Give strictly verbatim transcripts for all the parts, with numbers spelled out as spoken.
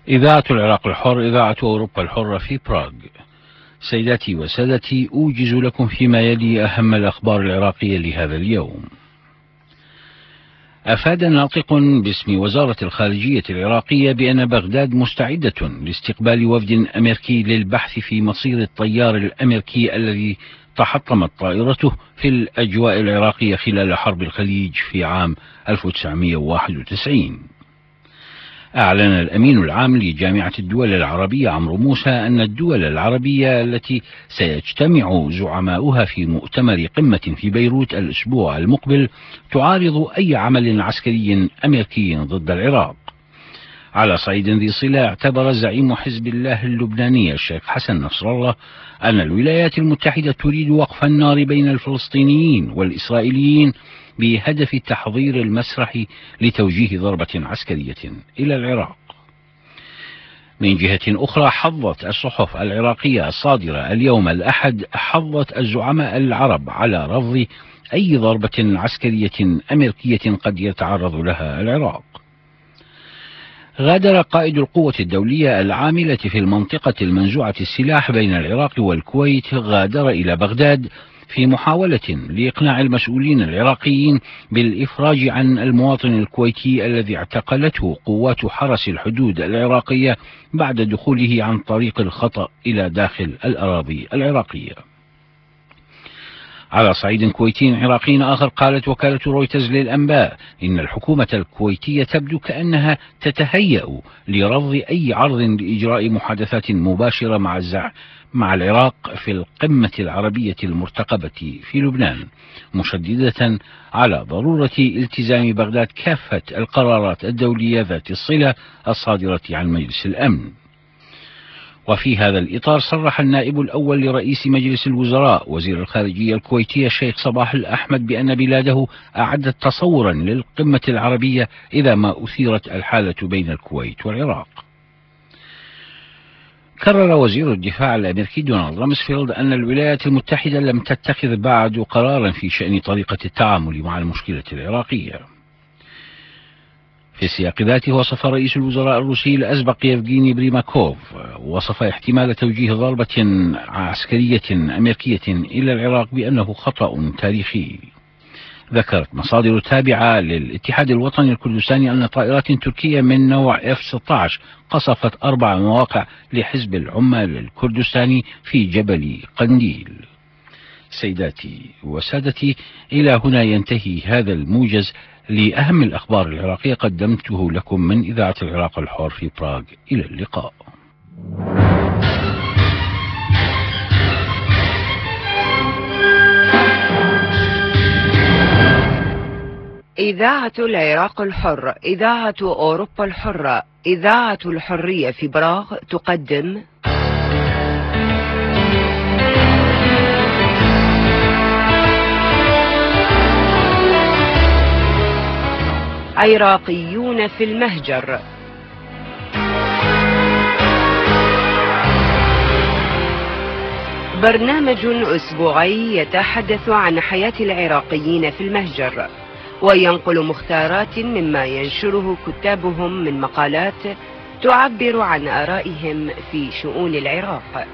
إذاعة العراق الحر، إذاعة أوروبا الحرة في براغ. سيداتي وسادتي، أوجز لكم فيما يلي أهم الأخبار العراقية لهذا اليوم. أفاد ناطق باسم وزارة الخارجية العراقية بأن بغداد مستعدة لاستقبال وفد أمريكي للبحث في مصير الطيار الأمريكي الذي تحطمت طائرته في الأجواء العراقية خلال حرب الخليج في عام ألف وتسعمئة وواحد وتسعين. أعلن الأمين العام لجامعة الدول العربية عمرو موسى أن الدول العربية التي سيجتمع زعماؤها في مؤتمر قمة في بيروت الأسبوع المقبل تعارض أي عمل عسكري أمريكي ضد العراق. على صعيد ذي صلة، اعتبر زعيم حزب الله اللبناني الشيخ حسن نصر الله أن الولايات المتحدة تريد وقف النار بين الفلسطينيين والإسرائيليين بهدف تحضير المسرح لتوجيه ضربة عسكرية إلى العراق. من جهة أخرى، حظت الصحف العراقية الصادرة اليوم الأحد حظت الزعماء العرب على رفض أي ضربة عسكرية أمريكية قد يتعرض لها العراق. غادر قائد القوة الدولية العاملة في المنطقة المنزوعة السلاح بين العراق والكويت غادر إلى بغداد في محاولة لإقناع المسؤولين العراقيين بالإفراج عن المواطن الكويتي الذي اعتقلته قوات حرس الحدود العراقية بعد دخوله عن طريق الخطأ إلى داخل الأراضي العراقية. على صعيد كويتي عراقي آخر، قالت وكالة رويترز للأنباء إن الحكومة الكويتية تبدو كأنها تتهيأ لرفض أي عرض لإجراء محادثات مباشرة مع الزع مع العراق في القمة العربية المرتقبة في لبنان، مشددة على ضرورة التزام بغداد كافة القرارات الدولية ذات الصلة الصادرة عن مجلس الأمن. وفي هذا الإطار، صرح النائب الأول لرئيس مجلس الوزراء وزير الخارجية الكويتية الشيخ صباح الأحمد بأن بلاده أعدت تصورا للقمة العربية إذا ما أثيرت الحالة بين الكويت والعراق. كرر وزير الدفاع الأمريكي دونالد رامسفيلد أن الولايات المتحدة لم تتخذ بعد قرارا في شأن طريقة التعامل مع المشكلة العراقية. في السياق ذاته، وصف رئيس الوزراء الروسي الأسبق يفغيني بريماكوف وصف احتمال توجيه ضربة عسكرية أمريكية إلى العراق بأنه خطأ تاريخي. ذكرت مصادر تابعة للاتحاد الوطني الكردستاني أن طائرات تركية من نوع إف ستة عشر قصفت أربع مواقع لحزب العمال الكردستاني في جبل قنديل. سيداتي وسادتي، إلى هنا ينتهي هذا الموجز لأهم الأخبار العراقية قدمته لكم من إذاعة العراق الحر في براغ. إلى اللقاء. إذاعة العراق الحر، إذاعة أوروبا الحرة، إذاعة الحرية في براغ تقدم عراقيون في المهجر. برنامج أسبوعي يتحدث عن حياة العراقيين في المهجر، وينقل مختارات مما ينشره كتابهم من مقالات تعبر عن آرائهم في شؤون العراق.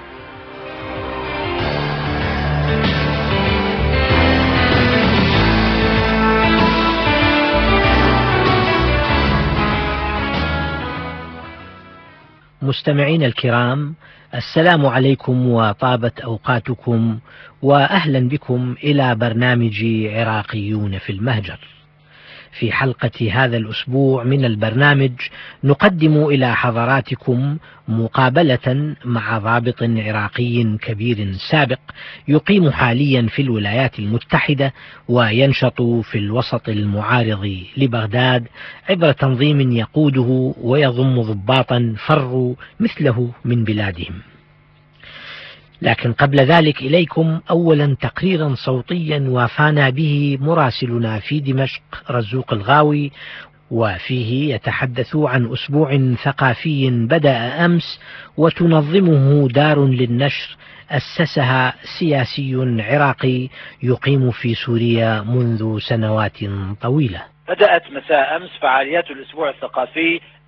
مستمعين الكرام، السلام عليكم وطابت أوقاتكم، وأهلا بكم إلى برنامج عراقيون في المهجر. في حلقة هذا الأسبوع من البرنامج نقدم إلى حضراتكم مقابلة مع ضابط عراقي كبير سابق يقيم حاليا في الولايات المتحدة وينشط في الوسط المعارض لبغداد عبر تنظيم يقوده ويضم ضباطا فروا مثله من بلادهم. لكن قبل ذلك إليكم أولا تقريرا صوتيا وافانا به مراسلنا في دمشق رزوق الغاوي، وفيه يتحدث عن أسبوع ثقافي بدأ أمس وتنظمه دار للنشر أسسها سياسي عراقي يقيم في سوريا منذ سنوات طويلة. بدأت مساء أمس فعاليات الأسبوع الثقافي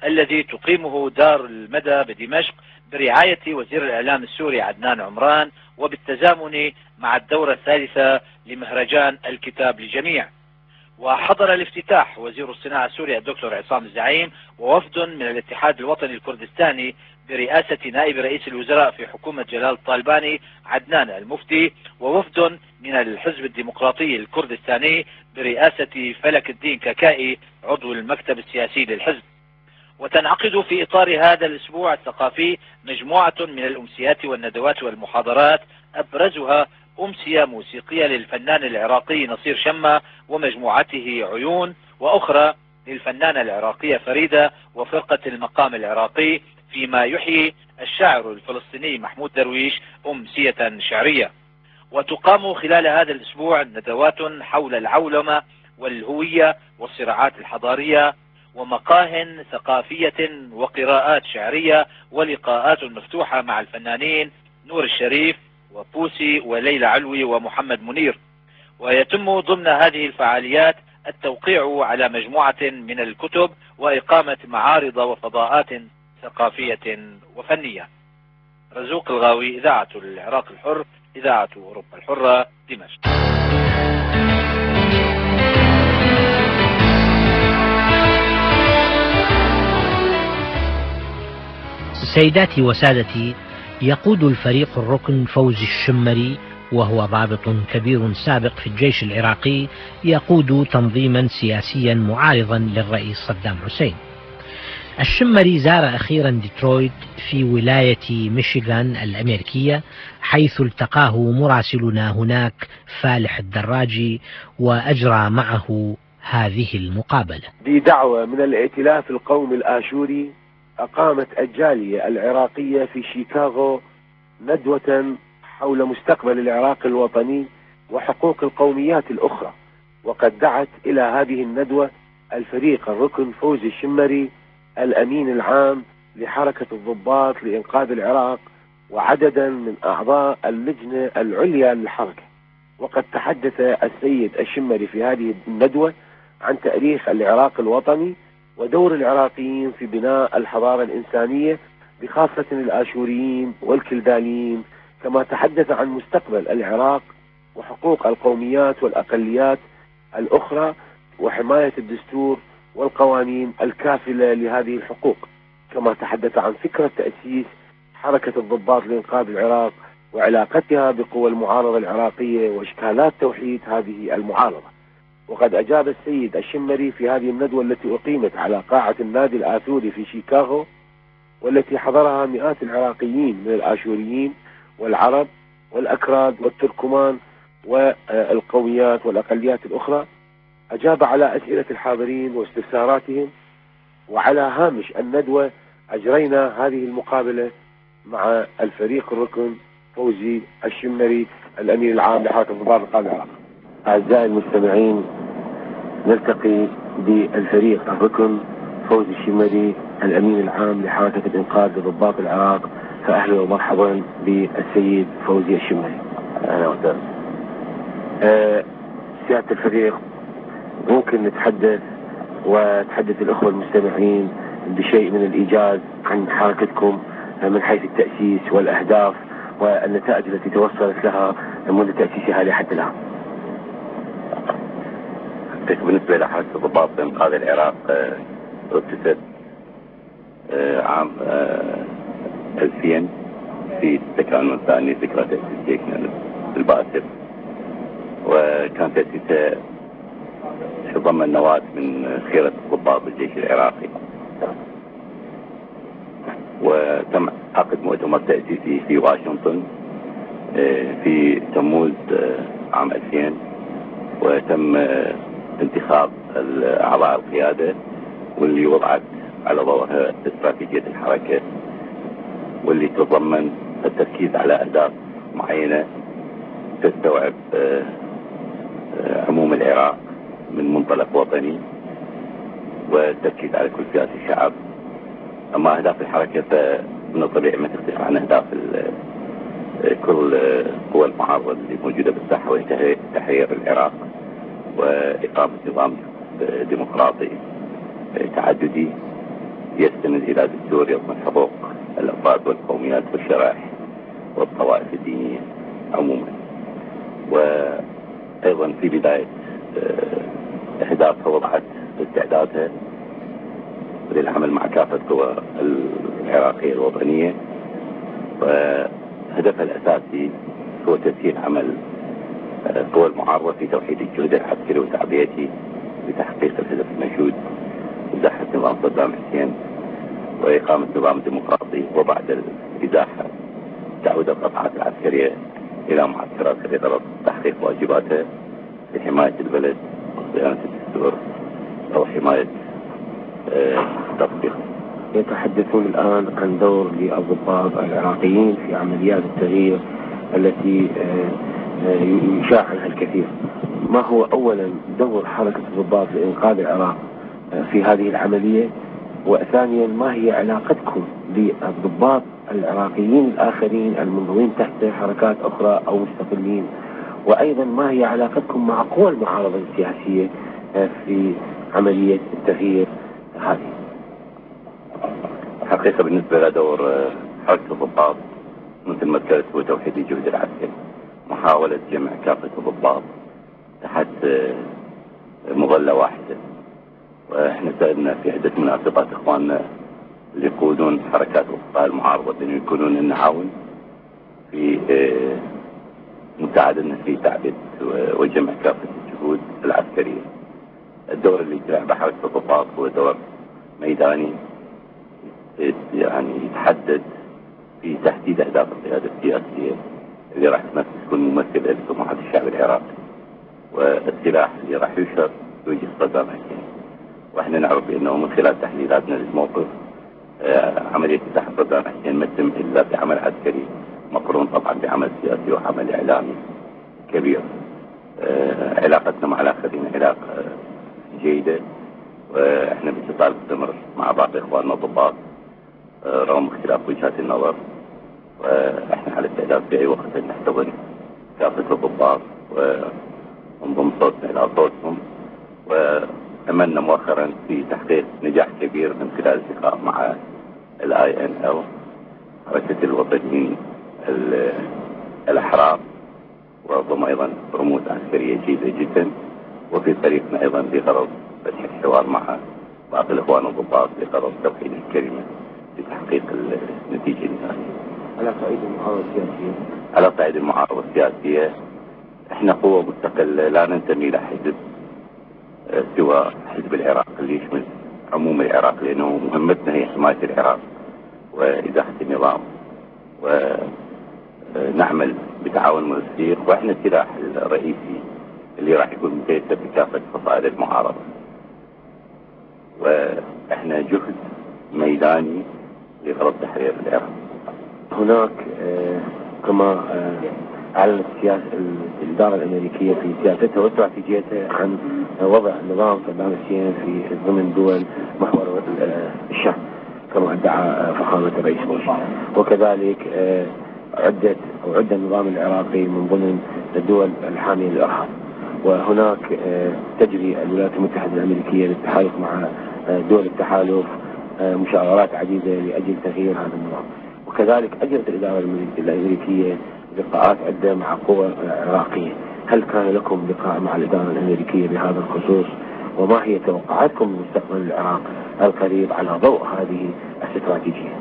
الذي تقيمه دار المدى بدمشق برعاية وزير الإعلام السوري عدنان عمران، وبالتزامن مع الدورة الثالثة لمهرجان الكتاب للجميع. وحضر الافتتاح وزير الصناعة السوري الدكتور عصام الزعيم ووفد من الاتحاد الوطني الكردستاني برئاسة نائب رئيس الوزراء في حكومة جلال الطالباني عدنان المفتي، ووفد من الحزب الديمقراطي الكردستاني برئاسة فلك الدين ككائي عضو المكتب السياسي للحزب. وتنعقد في إطار هذا الأسبوع الثقافي مجموعة من الأمسيات والندوات والمحاضرات، أبرزها أمسية موسيقية للفنان العراقي نصير شمة ومجموعته عيون، وأخرى للفنانة العراقية فريدة وفرقة المقام العراقي، فيما يحيي الشاعر الفلسطيني محمود درويش أمسية شعرية. وتقام خلال هذا الأسبوع ندوات حول العولمة والهوية والصراعات الحضارية، ومقاه ثقافية وقراءات شعرية، ولقاءات مفتوحة مع الفنانين نور الشريف وبوسي وليلى علوي ومحمد منير. ويتم ضمن هذه الفعاليات التوقيع على مجموعة من الكتب وإقامة معارض وفضاءات ثقافية وفنية. رزوق الغاوي، إذاعة العراق الحر، إذاعة أوروبا الحرة، دمشق. سيداتي وسادتي، يقود الفريق الركن فوزي الشمري، وهو ضابط كبير سابق في الجيش العراقي، يقود تنظيما سياسيا معارضا للرئيس صدام حسين. الشمري زار أخيرا ديترويت في ولاية ميشيغان الأمريكية، حيث التقاه مراسلنا هناك فالح الدراجي وأجرى معه هذه المقابلة. بدعوة من الائتلاف القومي الآشوري، أقامت الجالية العراقية في شيكاغو ندوة حول مستقبل العراق الوطني وحقوق القوميات الأخرى، وقد دعت إلى هذه الندوة الفريق الركن فوزي الشمري الأمين العام لحركة الضباط لإنقاذ العراق وعددا من أعضاء اللجنة العليا للحركة. وقد تحدث السيد الشمري في هذه الندوة عن تاريخ العراق الوطني ودور العراقيين في بناء الحضارة الإنسانية بخاصة الآشوريين والكلدانيين، كما تحدث عن مستقبل العراق وحقوق القوميات والأقليات الأخرى وحماية الدستور والقوانين الكافلة لهذه الحقوق، كما تحدث عن فكرة تأسيس حركة الضباط لإنقاذ العراق وعلاقتها بقوى المعارضة العراقية وإشكالات توحيد هذه المعارضة. وقد أجاب السيد الشمري في هذه الندوة التي أقيمت على قاعة النادي الآثوري في شيكاغو، والتي حضرها مئات العراقيين من الآشوريين والعرب والأكراد والتركمان والقوميات والأقليات الأخرى. أجاب على أسئلة الحاضرين واستفساراتهم. وعلى هامش الندوة أجرينا هذه المقابلة مع الفريق الركن فوزي الشمري الأمين العام لحركة الضباط لإنقاذ العراق. أعزائي المستمعين، نلتقي بالفريق الركن فوزي الشمري الأمين العام لحركة الإنقاذ لضباط العراق، فأهلا ومرحبا بالسيد فوزي الشمري. أهلا وسهلا. أه سيادة الفريق، ممكن نتحدث وتحدث الأخوة المستمعين بشيء من الإيجاز عن حركتكم من حيث التأسيس والأهداف والنتائج التي توصلت لها منذ تأسيسها لحد الآن؟ بالنسبة لحركة الضباط لإنقاذ العراق، أسست عام ألفين في التكامل الثاني ذكرى تأسيس جيشنا الباسل، وكان تأسيسه تضمن نواة من خيرة الضباط بالجيش العراقي. وتم عقد مؤتمر تأسيسي في واشنطن في تموز عام ألفين، وتم انتخاب أعضاء القيادة، واللي وضعت على ضوءها استراتيجية الحركة، واللي تضمن التركيز على أهداف معينة تستوعب عموم العراق من منطلق وطني والتركيز على كل فئات الشعب. أما أهداف الحركة فمن الطبيعي ما تختلف عن أهداف كل قوى المعارضة اللي موجودة بالساحة، وهي تحرير العراق وإقامة نظام ديمقراطي تعددي يستند إلى دستور يضمن حقوق الأفراد والقوميات والشرائح والطوائف الدينية عموما. وأيضا في بداية إحداثها وضعت استعدادها للعمل مع كافة القوى العراقية الوطنية، وهدفها الأساسي هو تسهيل عمل قوى المعارضة في توحيد الجهد العسكري وتعبئته لتحقيق الهدف المنشود إزاحة نظام صدام حسين وإقامة نظام ديمقراطي، وبعد الإزاحة تعود القطاعات العسكرية إلى معسكراتها لغرض تحقيق واجباتها في حماية البلد وصيانة الدستور أو حماية تطبيقه. يتحدثون الآن عن دور للضباط العراقيين في عمليات التغيير التي يشاع عنها الكثير. ما هو أولا دور حركة الضباط لإنقاذ العراق في هذه العملية؟ وثانيا ما هي علاقتكم بالضباط العراقيين الآخرين المنضوين تحت حركات أخرى أو مستقلين؟ وأيضا ما هي علاقتكم مع قوى المعارضة السياسية في عملية التغيير هذه؟ حقيقة بالنسبة لدور حركة الضباط مثل ما ذكرت هو توحيد الجهد العسكري، محاولة جمع كافة الضباط تحت مظلة واحدة. واحنا سألنا في عدة مناسبات اخواننا اللي يقودون حركات وقطاع المعارضة بأن يكونون النعاون في مساعدتنا في تعبئة وجمع كافة الجهود العسكرية. الدور اللي يجرى بحركة الضباط هو دور ميداني، يعني يتحدد في تحديد أهداف القيادة السياسية اللي راح تكون ممثلة لطموحات الشعب العراقي، والسلاح اللي راح يشهر يوجه صدام حسين. واحنا نعرف بأنه من خلال تحليلاتنا للموقف عملية إزاحة صدام حسين ما تتم إلا بعمل عسكري مقرون طبعا بعمل سياسي وعمل إعلامي كبير. علاقتنا مع الآخرين علاقة جيدة، واحنا باتصال مستمر مع باقي اخواننا الضباط رغم اختلاف وجهات النظر، واحنا على استعداد في اي وقت ان نحتضن كافة الضباط ونضم صوتنا الى صوتهم. واملنا مؤخرا في تحقيق نجاح كبير من خلال التقاء مع الاي ان ال حركة الوطنيين الاحرار، وضم ايضا رموز عسكرية جيدة جدا. وفي طريقنا ايضا بغرض فتح الحوار مع باقي الاخوان الضباط بغرض توحيد الكلمة لتحقيق النتيجة النهائية. على صعيد المعارضة السياسية على صعيد المعارضة السياسية احنا قوة مستقلة لا ننتمي إلى حزب سوى حزب العراق اللي يشمل عموم العراق، لأنه مهمتنا هي حماية العراق وإزاحة النظام، ونعمل بتعاون موثيق. واحنا السلاح الرئيسي اللي راح يكون مكيسر بكافة فصائل المعارضة، واحنا جهد ميداني لغرض تحرير العراق. هناك آه كما آه أعلنت السياسة الإدارة الأمريكية في سياستها واستراتيجيتها عن وضع نظام صدام حسين في ضمن دول محور الشام كما ادعى فخامة الرئيس بوش، وكذلك آه عدت أو عد النظام العراقي من ضمن الدول الحامية للإرهاب. وهناك آه تجري الولايات المتحدة الأمريكية للتحالف مع آه دول التحالف آه مشاورات عديدة لأجل تغيير هذا النظام. وكذلك أجرت الإدارة الأمريكية لقاءات عدة مع قوى عراقية. هل كان لكم لقاء مع الإدارة الأمريكية بهذا الخصوص؟ وما هي توقعاتكم من مستقبل العراق القريب على ضوء هذه الاستراتيجية؟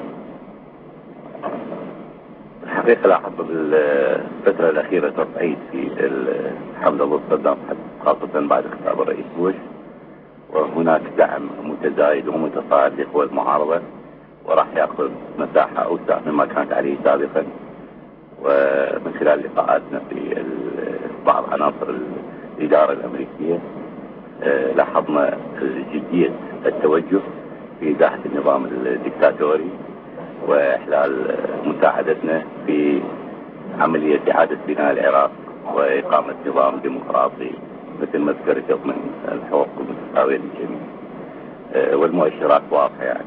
الحقيقة لاحظ بالفترة الأخيرة تصعيد في الحملة ضد صدام خاصة بعد خطاب الرئيس بوش، وهناك دعم متزايد ومتصاعد لقوى المعارضة، وراح يأخذ مساحة أوسع مما كانت عليه سابقا. ومن خلال لقاءاتنا في بعض عناصر الإدارة الأمريكية لاحظنا جدية التوجه في إزاحة النظام الدكتاتوري وإحلال مساعدتنا في عملية إعادة بناء العراق وإقامة نظام ديمقراطي مثل ما ذكرت يضمن الحقوق المتساوية للجميع. والمؤشرات واضحة يعني،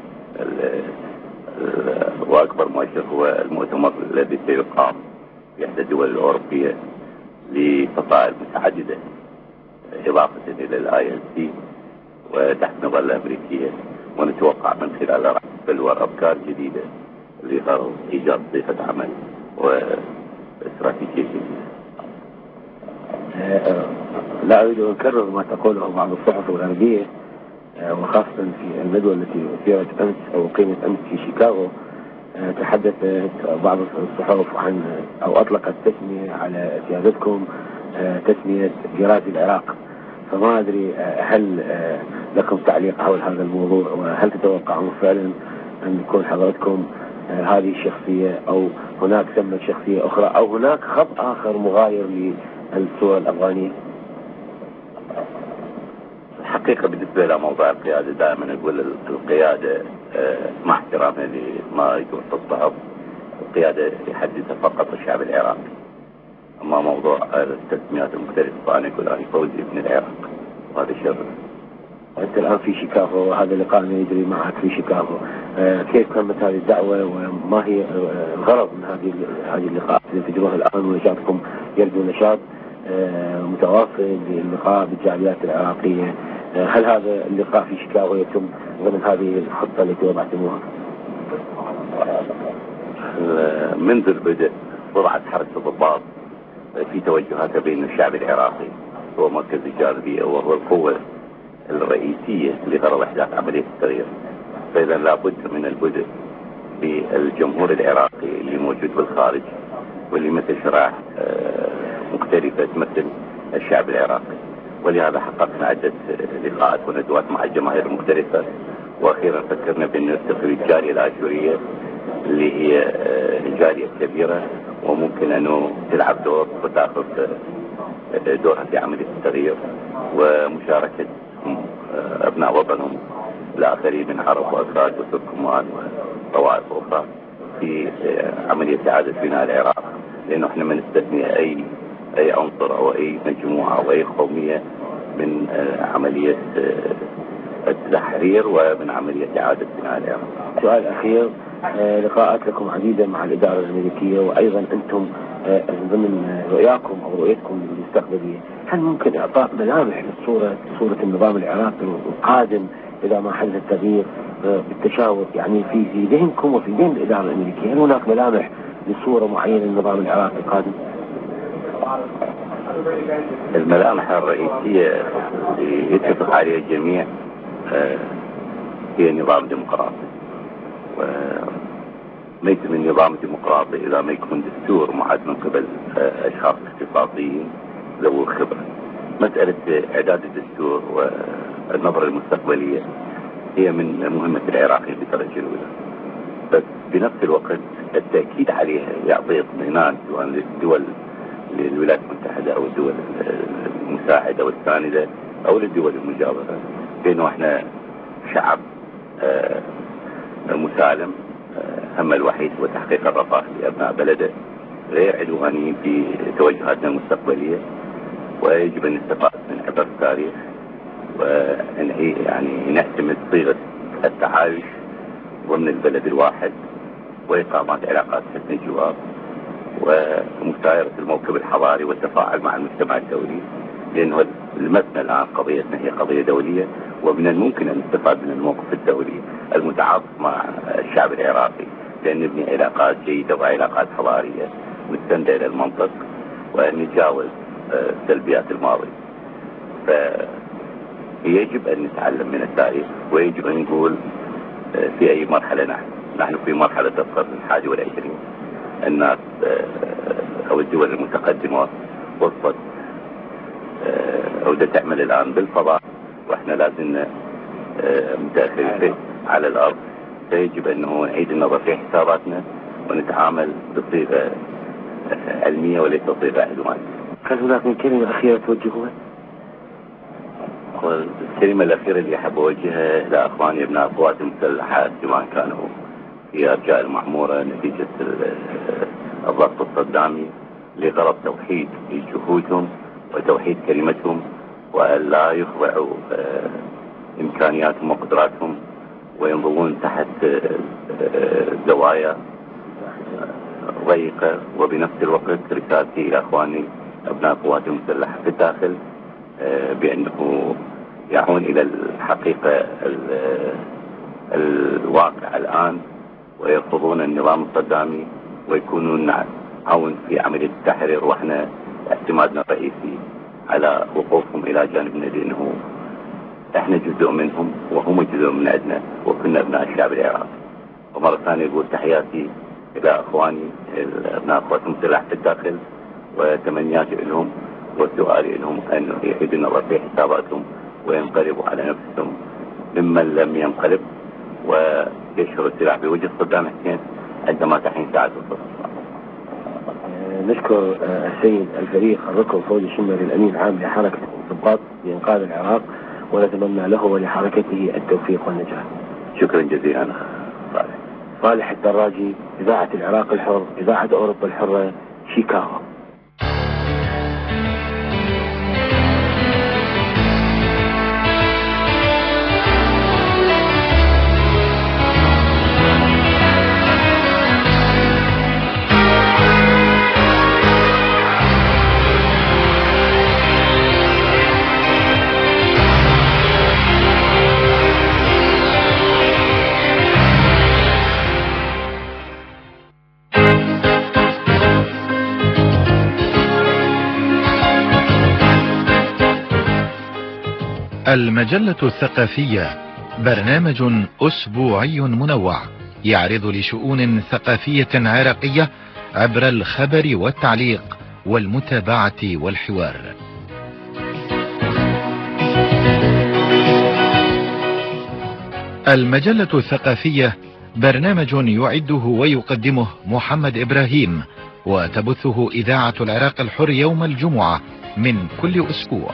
وأكبر مؤشر هو المؤتمر الذي سيقام في إحدى الدول الأوروبية لفصائل متعددة إضافة إلى الآي إل سي وتحت مظلة أمريكية، ونتوقع من خلال بلور أفكار جديدة لغرض إيجاد صيغة عمل واستراتيجية جديدة. لا أريد أن أكرر ما تقوله بعض الصحف الغربية، وخاصة في الندوة التي أثيرت أمس أو أقيمت أمس في شيكاغو. تحدثت بعض الصحف عن أو أطلقت تسمية على سيادتكم تسمية جراج العراق، فما أدري هل لكم تعليق حول هذا الموضوع، وهل تتوقعون فعلا أن يكون حضرتكم هذه الشخصية أو هناك سمة شخصية أخرى أو هناك خط آخر مغاير للصورة الأفغانية؟ الحقيقة بالنسبة إلى موضوع القيادة دائما أقول القيادة مع احترامنا لما يقول الصحف، القيادة يحددها فقط الشعب العراقي. أما موضوع التسميات المختلفة فأنا أقول أنا فوزي ابن العراق وهذا شر. أنت الآن في شيكاغو وهذا لقاءنا يجري معك في شيكاغو، كيف تمت هذه الدعوة وما هي الغرض من هذه هذه اللقاءات اللي تجروها الآن؟ ونشاطكم يبدو نشاط متواصل للقاء بالجاليات العراقية. هل هذا اللقاء في شيكاغو يتم ضمن هذه الخطة التي وضعتموها؟ منذ البدء وضعت حركة الضباط في توجهاتها بين الشعب العراقي هو مركز الجاذبية وهو القوة الرئيسية لغرض إحداث عملية التغيير. فإذا لابد من البدء بالجمهور العراقي اللي موجود بالخارج واللي مثل شرائح مختلفة تمثل الشعب العراقي، ولهذا حققنا عدة لقاءات وندوات مع الجماهير المختلفة، وأخيرا فكرنا بأن نستقبل الجالية الآشورية اللي هي جالية كبيرة وممكن أنه تلعب دور وتأخذ دورها في عملية التغيير ومشاركة أبناء وطنهم الآخرين من عرب وأكراد وتركمان وطوائف أخرى في عملية إعادة بناء العراق، لأنه إحنا ما نستثني أي أي عنصر أو أي مجموعة أو أي قومية من عملية التحرير ومن عملية إعادة بناء العراق. سؤال أخير، لقاءات لكم عديدة مع الإدارة الأمريكية وأيضا أنتم ضمن رؤياكم أو رؤيتكم المستقبلية، هل ممكن إعطاء ملامح للصورة صورة النظام العراقي القادم إذا ما حدث التغيير بالتشاور، يعني في في ذهنكم وفي ذهن الإدارة الأمريكية هل هناك ملامح لصورة معينة للنظام العراقي القادم؟ الملامح الرئيسية يتفق عليها الجميع هي نظام ديمقراطي، وما يتم النظام الديمقراطي إذا ما يكون دستور معد من قبل أشخاص اختصاصيين ذوي خبرة. مسألة إعداد الدستور والنظرة المستقبلية هي من مهمة العراقيين بالدرجة الأولى، بس بنفس الوقت التأكيد عليها يعطي اطمئنان سواء للدول للولايات المتحدة أو الدول المساعدة والساندة أو للدول المجاورة بأنه احنا شعب مسالم هم الوحيد هو تحقيق الرفاه لأبناء بلده، غير عدوانيين في توجهاتنا المستقبلية، ويجب أن نستفاد من عبر التاريخ وأن يعني نعتمد صيغة التعايش ضمن البلد الواحد وإقامة علاقات حسن الجوار ومسايرة الموكب الحضاري والتفاعل مع المجتمع الدولي، لأنه المبنى الآن قضيتنا هي قضية دولية، ومن الممكن أن نستفاد من الموقف الدولي المتعاطف مع الشعب العراقي لأن نبني علاقات جيدة وعلاقات حضارية مستندة إلى المنطق وأن نتجاوز سلبيات الماضي. فيجب أن نتعلم من التاريخ ويجب أن نقول في أي مرحلة نحن نحن في مرحلة القرن الحادي والعشرين. الناس أو الدول المتقدمة وصلت أو دا تعمل الآن بالفضاء وإحنا لازم متأخرين على الأرض، فيجب أنه نعيد النظر في حساباتنا ونتعامل بصيغة علمية وليس بصيغة عدوانية. هل هناك من كلمة أخيرة توجهوها؟ الكلمة الأخيرة اللي أحب أوجهها إلى أخواني أبناء القوات المسلحة سواء كانوا في أرجاء المعمورة نتيجة الضغط الصدامي لغرض توحيد جهودهم وتوحيد كلمتهم وألا يخضعوا إمكانياتهم وقدراتهم وينضوون تحت زوايا ضيقة. وبنفس الوقت رسالتي إلى أخواني أبناء القوات المسلحة في الداخل بأنه يعون إلى الحقيقة الواقع الآن ويرفضون النظام الصدامي ويكونون نعاون في عملية التحرير، واحنا اعتمادنا الرئيسي على وقوفهم إلى جانبنا، لأنه احنا جزء منهم وهم جزء من عندنا وكنا ابناء الشعب العراقي. ومرة ثانية أقول تحياتي إلى أخواني ابناء قوات المسلحة في الداخل وتمنياتي لهم وسؤالي لهم أن يعيدوا النظر في حساباتهم وينقلبوا على نفسهم ممن لم ينقلب ويشهروا السلاح بوجه صدام حسين عندما تحين ساعة الصبح. نشكر السيد الفريق الركن فوزي الشمري الأمين العام لحركة الضباط بإنقاذ العراق، ونتمنى له ولحركته التوفيق والنجاح. شكرا جزيلا. صالح صالح الدراجي، إذاعة العراق الحر، إذاعة أوروبا الحرة، شيكاغو. المجلة الثقافية برنامج أسبوعي منوع يعرض لشؤون ثقافية عراقية عبر الخبر والتعليق والمتابعة والحوار. المجلة الثقافية برنامج يعده ويقدمه محمد إبراهيم، وتبثه إذاعة العراق الحر يوم الجمعة من كل أسبوع.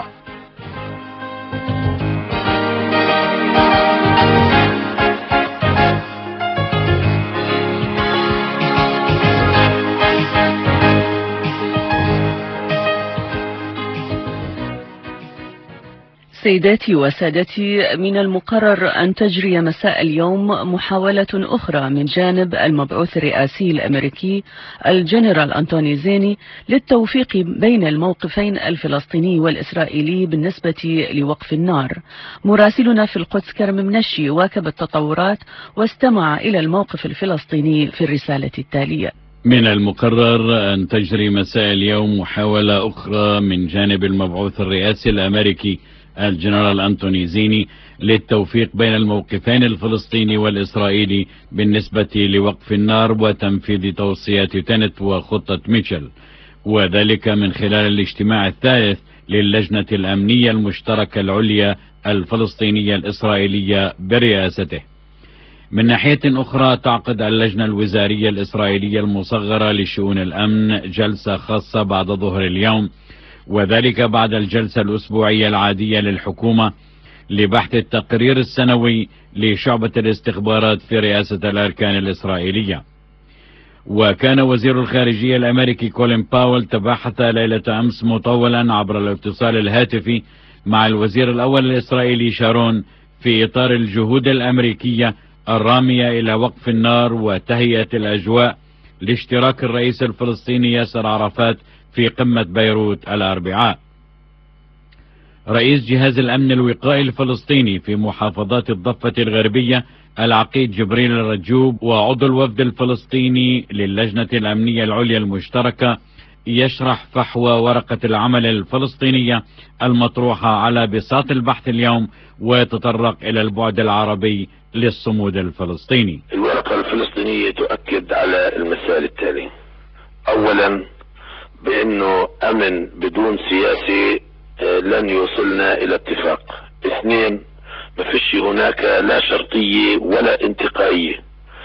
سيداتي وسادتي، من المقرر أن تجري مساء اليوم محاولة أخرى من جانب المبعوث الرئاسي الأمريكي الجنرال أنتوني زيني للتوفيق بين الموقفين الفلسطيني والإسرائيلي بالنسبة لوقف النار. مراسلنا في القدس كرم منشي واكب التطورات واستمع إلى الموقف الفلسطيني في الرسالة التالية. من المقرر أن تجري مساء اليوم محاولة أخرى من جانب المبعوث الرئاسي الأمريكي الجنرال أنتوني زيني للتوفيق بين الموقفين الفلسطيني والإسرائيلي بالنسبة لوقف النار وتنفيذ توصيات تنت وخطة ميشيل، وذلك من خلال الاجتماع الثالث للجنة الأمنية المشتركة العليا الفلسطينية الإسرائيلية برئاسته. من ناحية أخرى، تعقد اللجنة الوزارية الإسرائيلية المصغرة لشؤون الأمن جلسة خاصة بعد ظهر اليوم، وذلك بعد الجلسة الأسبوعية العادية للحكومة لبحث التقرير السنوي لشعبة الاستخبارات في رئاسة الأركان الإسرائيلية. وكان وزير الخارجية الأمريكي كولين باول تباحث ليلة أمس مطولا عبر الاتصال الهاتفي مع الوزير الأول الإسرائيلي شارون في إطار الجهود الأمريكية الرامية إلى وقف النار وتهيئة الأجواء لاشتراك الرئيس الفلسطيني ياسر عرفات في قمة بيروت الأربعاء. رئيس جهاز الأمن الوقائي الفلسطيني في محافظات الضفة الغربية العقيد جبريل الرجوب وعضو الوفد الفلسطيني للجنة الأمنية العليا المشتركة يشرح فحوى ورقة العمل الفلسطينية المطروحة على بساط البحث اليوم، ويتطرق إلى البعد العربي للصمود الفلسطيني. الورقة الفلسطينية تؤكد على المسائل التالي: أولا، بأنه أمن بدون سياسي لن يوصلنا إلى اتفاق. اثنين، ما فيش هناك لا شرطية ولا انتقائية.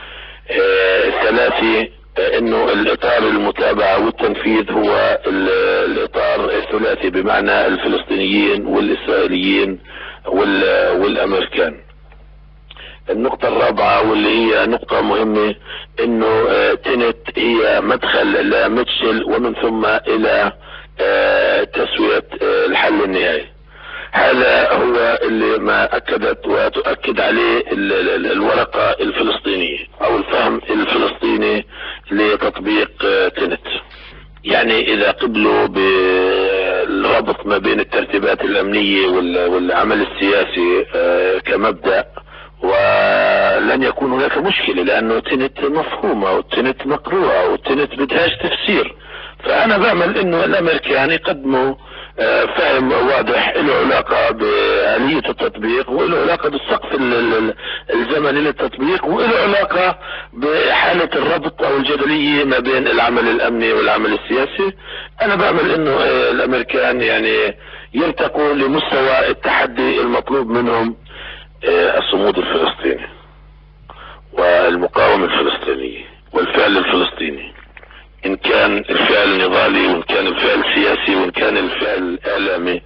ثلاثة، انه الاطار المتابعة والتنفيذ هو الاطار الثلاثي، بمعنى الفلسطينيين والاسرائيليين والامريكان. النقطة الرابعة واللي هي نقطة مهمة، انه تنت هي مدخل لميتشل ومن ثم الى تسوية الحل النهائي. هذا هو اللي ما اكدت وتؤكد عليه الورقة الفلسطينية او الفهم الفلسطيني لتطبيق تنت. يعني اذا قبلوا بالربط ما بين الترتيبات الامنية والعمل السياسي كمبدأ، لن يكون هناك مشكلة، لأنه تنت مفهومة وتنت مقروءة وتنت بدهاش تفسير. فأنا بعمل إنه الأمريكان يقدموا فهم واضح له علاقة بآلية التطبيق، وله علاقة بالسقف الزمني للتطبيق، وله علاقة بحالة الربط أو الجدلية ما بين العمل الأمني والعمل السياسي. أنا بعمل إنه الأمريكان يعني يرتقوا لمستوى التحدي المطلوب منهم، الصمود الفلسطيني والمقاومة الفلسطينية والفعل الفلسطيني، إن كان الفعل نضالي وإن كان الفعل سياسي وإن كان الفعل إعلامي.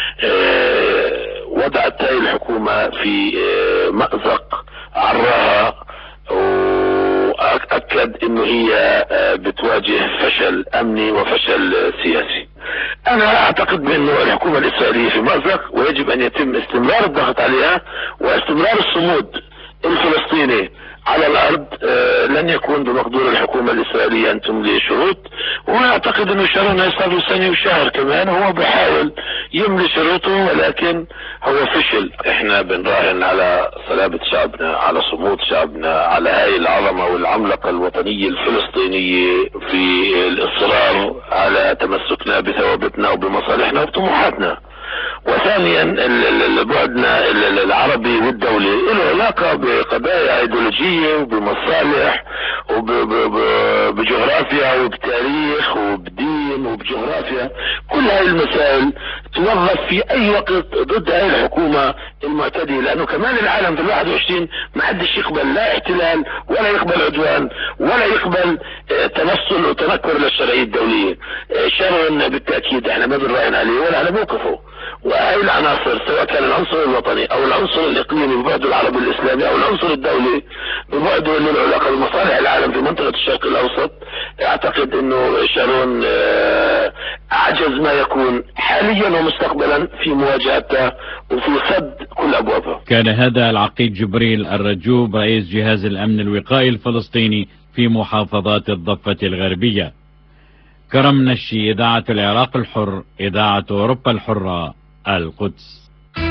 وضعت هذه الحكومة في مأزق عراها، وأكد إنه هي بتواجه فشل أمني وفشل سياسي. أنا أعتقد بأنه الحكومة الإسرائيلية في مأزق، ويجب أن يتم استمرار الضغط عليها واستمرار الصمود الفلسطيني على الأرض. آه لن يكون بمقدور الحكومة الإسرائيلية أن تملي شروط، وأنا أعتقد أنه شارون هيصير سنة وشهر كمان هو بحاول يملي شروطه، ولكن هو فشل. إحنا بنراهن على صلابة شعبنا، على صمود شعبنا، على هاي العظمة والعملقة الوطنية الفلسطينية في الإصرار على تمسكنا بثوابتنا وبمصالحنا وبطموحاتنا. وثانيا بعدنا العربي والدولي له علاقة بقضايا ايديولوجية وبمصالح وبجغرافيا وبتاريخ وبدين وبجغرافيا. كل هاي المسائل توظف في اي وقت ضد هاي الحكومة المعتدية، لانه كمان العالم في الواحد وعشرين ما حدش يقبل لا احتلال ولا يقبل عدوان ولا يقبل تنصل وتنكر للشرعية الدولية. شارون بالتأكيد احنا ما بنراهن عليه ولا على موقفه. وهي العناصر سواء كان العنصر الوطني او العنصر الاقليمي ببعده العربي الاسلامي او العنصر الدولي ببعده له العلاقه بمصالح العالم في منطقه الشرق الاوسط، اعتقد انه شارون اعجز ما يكون حاليا ومستقبلا في مواجهتها وفي سد كل ابوابها. كان هذا العقيد جبريل الرجوب رئيس جهاز الامن الوقائي الفلسطيني في محافظات الضفه الغربيه. كرم نشي، إذاعة العراق الحر، إذاعة أوروبا الحرة، القدس.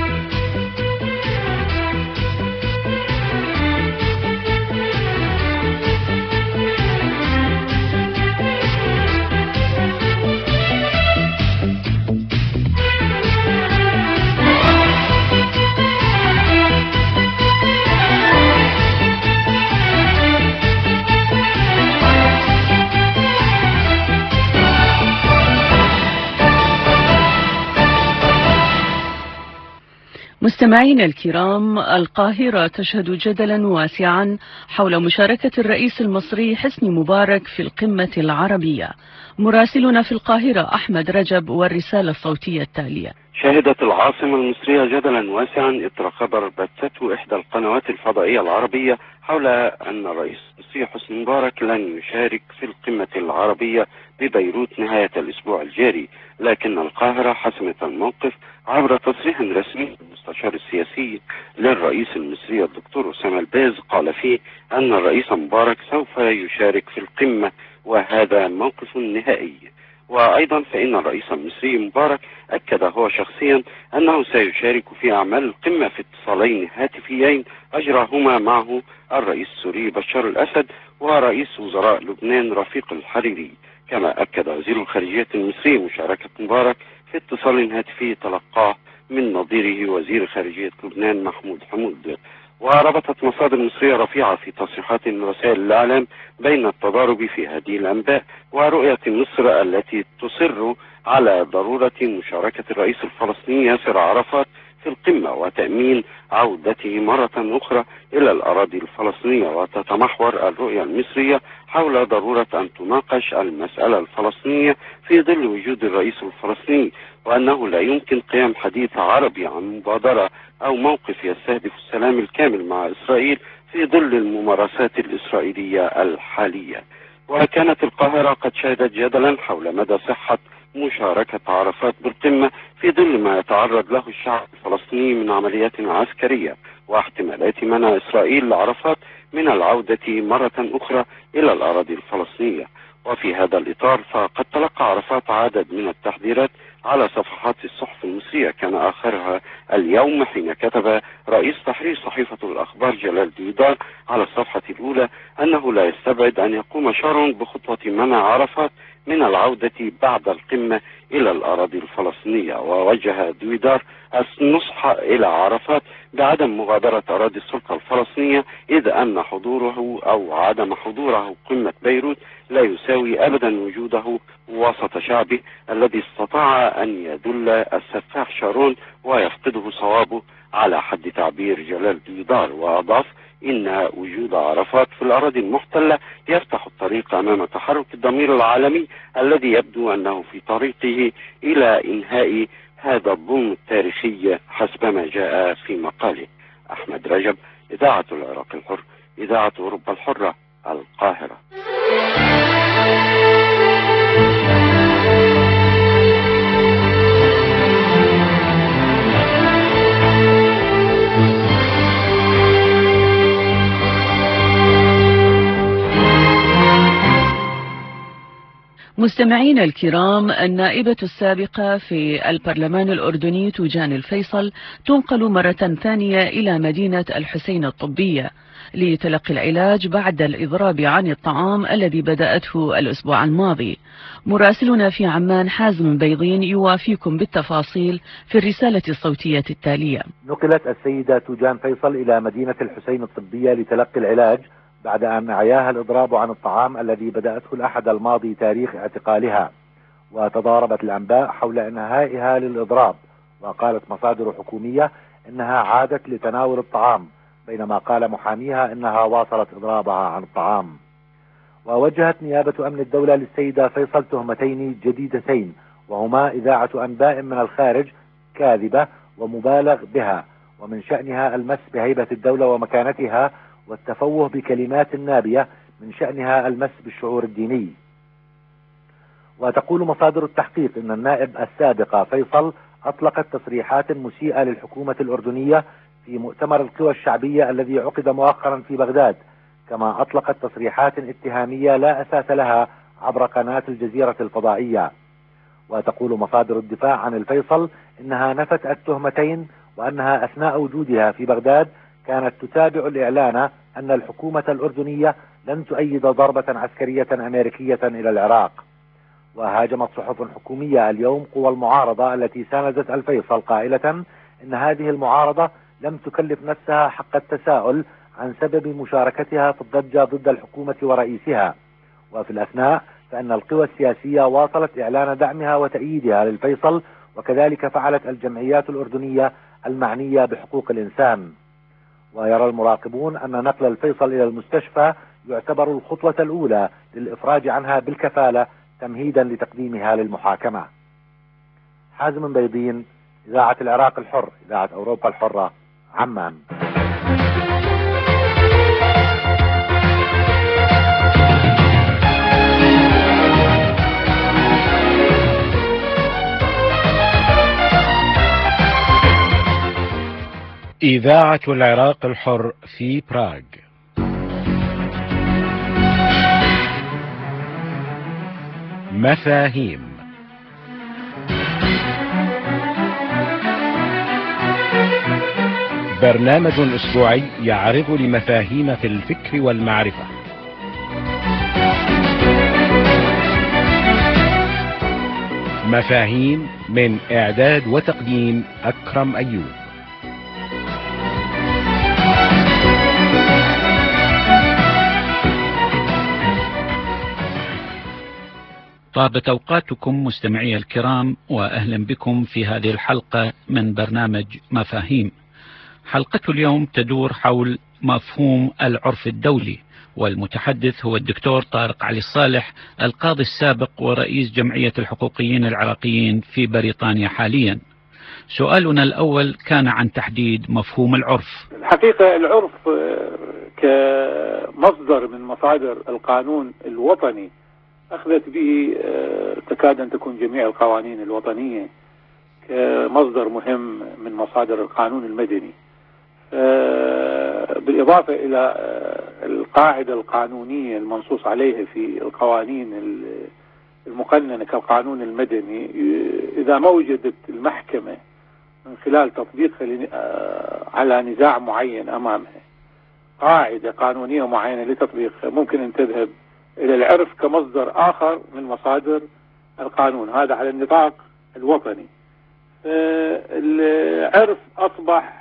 مستمعينا الكرام، القاهرة تشهد جدلا واسعا حول مشاركة الرئيس المصري حسني مبارك في القمة العربية. مراسلنا في القاهرة أحمد رجب والرسالة الصوتية التالية. شهدت العاصمة المصرية جدلا واسعا إثر خبر بثته إحدى القنوات الفضائية العربية حول أن الرئيس المصري حسني مبارك لن يشارك في القمة العربية ببيروت نهاية الأسبوع الجاري، لكن القاهرة حسمت الموقف عبر تصريح رسمي المستشار السياسي للرئيس المصري الدكتور أسامة الباز قال فيه أن الرئيس مبارك سوف يشارك في القمة، وهذا موقف نهائي. وأيضا فإن الرئيس المصري مبارك أكد هو شخصيا أنه سيشارك في أعمال القمة في اتصالين هاتفيين أجراهما معه الرئيس السوري بشار الأسد ورئيس وزراء لبنان رفيق الحريري. كما أكد وزير الخارجية المصري مشاركة مبارك في اتصال هاتفي تلقاه من نظيره وزير خارجية لبنان محمود حمود. وربطت مصادر مصرية رفيعة في تصريحات من رسائل الإعلام بين التضارب في هذه الأنباء ورؤية مصر التي تصر على ضرورة مشاركة الرئيس الفلسطيني ياسر عرفات في القمة وتأمين عودته مرة أخرى إلى الأراضي الفلسطينية. وتتمحور الرؤية المصرية حول ضرورة أن تناقش المسألة الفلسطينية في ظل وجود الرئيس الفلسطيني، وأنه لا يمكن قيام حديث عربي عن مبادرة أو موقف يستهدف السلام الكامل مع إسرائيل في ظل الممارسات الإسرائيلية الحالية. وكانت القاهرة قد شهدت جدلا حول مدى صحة مشاركة عرفات بالقمة في ظل ما يتعرض له الشعب الفلسطيني من عمليات عسكرية واحتمالات منع إسرائيل لعرفات من العودة مرة أخرى إلى الأراضي الفلسطينية. وفي هذا الإطار فقد تلقى عرفات عدد من التحذيرات على صفحات الصحف المصرية، كان آخرها اليوم حين كتب رئيس تحرير صحيفة الأخبار جلال دويدار على الصفحة الأولى أنه لا يستبعد أن يقوم شارون بخطوة منع عرفات من العودة بعد القمة إلى الأراضي الفلسطينية. ووجه دويدار النصح إلى عرفات بعدم مغادرة أراضي السلطة الفلسطينية، إذ أن حضوره أو عدم حضوره قمة بيروت لا يساوي أبدا وجوده وسط شعبه الذي استطاع أن يدل السفاح شارون ويفقده صوابه على حد تعبير جلال دويدار. وأضاف إن وجود عرفات في الأراضي المحتلة يفتح الطريق أمام تحرك الضمير العالمي الذي يبدو أنه في طريقه إلى إنهاء هذا الظلم التاريخي حسب ما جاء في مقاله. أحمد رجب، إذاعة العراق الحر، إذاعة أوروبا الحرة، القاهرة. مستمعين الكرام، النائبة السابقة في البرلمان الأردني توجان الفيصل تنقل مرة ثانية إلى مدينة الحسين الطبية لتلقي العلاج بعد الإضراب عن الطعام الذي بدأته الأسبوع الماضي. مراسلنا في عمان حازم بيضين يوافيكم بالتفاصيل في الرسالة الصوتية التالية. نقلت السيدة توجان فيصل إلى مدينة الحسين الطبية لتلقي العلاج بعد أن عياها الإضراب عن الطعام الذي بدأته الأحد الماضي تاريخ اعتقالها. وتضاربت الأنباء حول إنهائها للإضراب، وقالت مصادر حكومية إنها عادت لتناول الطعام، بينما قال محاميها إنها واصلت إضرابها عن الطعام. ووجهت نيابة أمن الدولة للسيدة فيصل تهمتين جديدتين، وهما إذاعة أنباء من الخارج كاذبة ومبالغ بها، ومن شأنها المس بهيبة الدولة ومكانتها، والتفوه بكلمات نابية من شأنها المس بالشعور الديني. وتقول مصادر التحقيق إن النائب السابقة فيصل أطلقت تصريحات مسيئة للحكومة الأردنية في مؤتمر القوى الشعبية الذي عقد مؤخرا في بغداد، كما أطلقت تصريحات اتهامية لا أساس لها عبر قناة الجزيرة الفضائية. وتقول مصادر الدفاع عن الفيصل إنها نفت التهمتين، وأنها أثناء وجودها في بغداد كانت تتابع الإعلان أن الحكومة الأردنية لن تؤيد ضربة عسكرية أمريكية إلى العراق. وهاجمت صحف حكومية اليوم قوى المعارضة التي ساندت الفيصل قائلة إن هذه المعارضة لم تكلف نفسها حق التساؤل عن سبب مشاركتها في الضجة ضد الحكومة ورئيسها. وفي الأثناء فإن القوى السياسية واصلت إعلان دعمها وتأييدها للفيصل، وكذلك فعلت الجمعيات الأردنية المعنية بحقوق الإنسان. ويرى المراقبون أن نقل الفيصل إلى المستشفى يعتبر الخطوة الأولى للإفراج عنها بالكفالة تمهيدا لتقديمها للمحاكمة. حازم بيضين، إذاعة العراق الحر، إذاعة أوروبا الحرة، عمان. إذاعة العراق الحر في براغ. مفاهيم. برنامج أسبوعي يعرض لمفاهيم في الفكر والمعرفة. مفاهيم من إعداد وتقديم أكرم أيوب. طابت أوقاتكم مستمعي الكرام، وأهلا بكم في هذه الحلقة من برنامج مفاهيم. حلقة اليوم تدور حول مفهوم العرف الدولي، والمتحدث هو الدكتور طارق علي الصالح، القاضي السابق ورئيس جمعية الحقوقيين العراقيين في بريطانيا حاليا. سؤالنا الأول كان عن تحديد مفهوم العرف. الحقيقة العرف كمصدر من مصادر القانون الوطني أخذت به تكاد أن تكون جميع القوانين الوطنية كمصدر مهم من مصادر القانون المدني، بالإضافة إلى القاعدة القانونية المنصوص عليها في القوانين المقننة كالقانون المدني، إذا ما وجدت المحكمة من خلال تطبيقها على نزاع معين أمامها قاعدة قانونية معينة لتطبيقها، ممكن أن تذهب إلى العرف كمصدر آخر من مصادر القانون، هذا على النطاق الوطني. العرف أصبح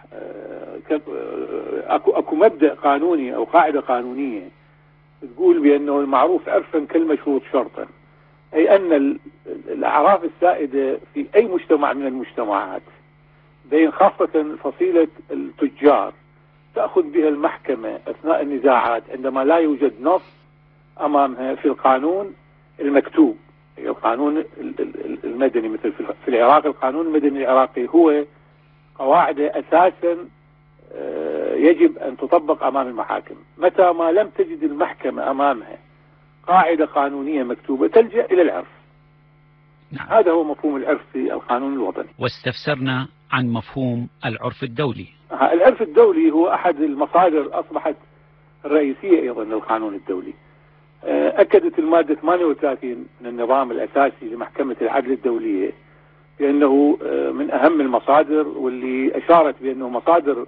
أكو, أكو مبدأ قانوني أو قاعدة قانونية تقول بأنه المعروف عرفا كالمشروط شرطا، أي أن الأعراف السائدة في أي مجتمع من المجتمعات بين خاصة فصيلة التجار تأخذ بها المحكمة أثناء النزاعات عندما لا يوجد نص أمامها في القانون المكتوب. القانون المدني مثل في العراق، القانون المدني العراقي هو قواعد أساسا يجب أن تطبق أمام المحاكم. متى ما لم تجد المحكمة أمامها قاعدة قانونية مكتوبة تلجأ إلى العرف. نعم. هذا هو مفهوم العرف في القانون الوطني. واستفسرنا عن مفهوم العرف الدولي. العرف الدولي هو أحد المصادر أصبحت الرئيسية أيضا للقانون الدولي. أكدت المادة ثمانية وثلاثين من النظام الأساسي لمحكمة العدل الدولية بأنه من أهم المصادر، واللي أشارت بأنه مصادر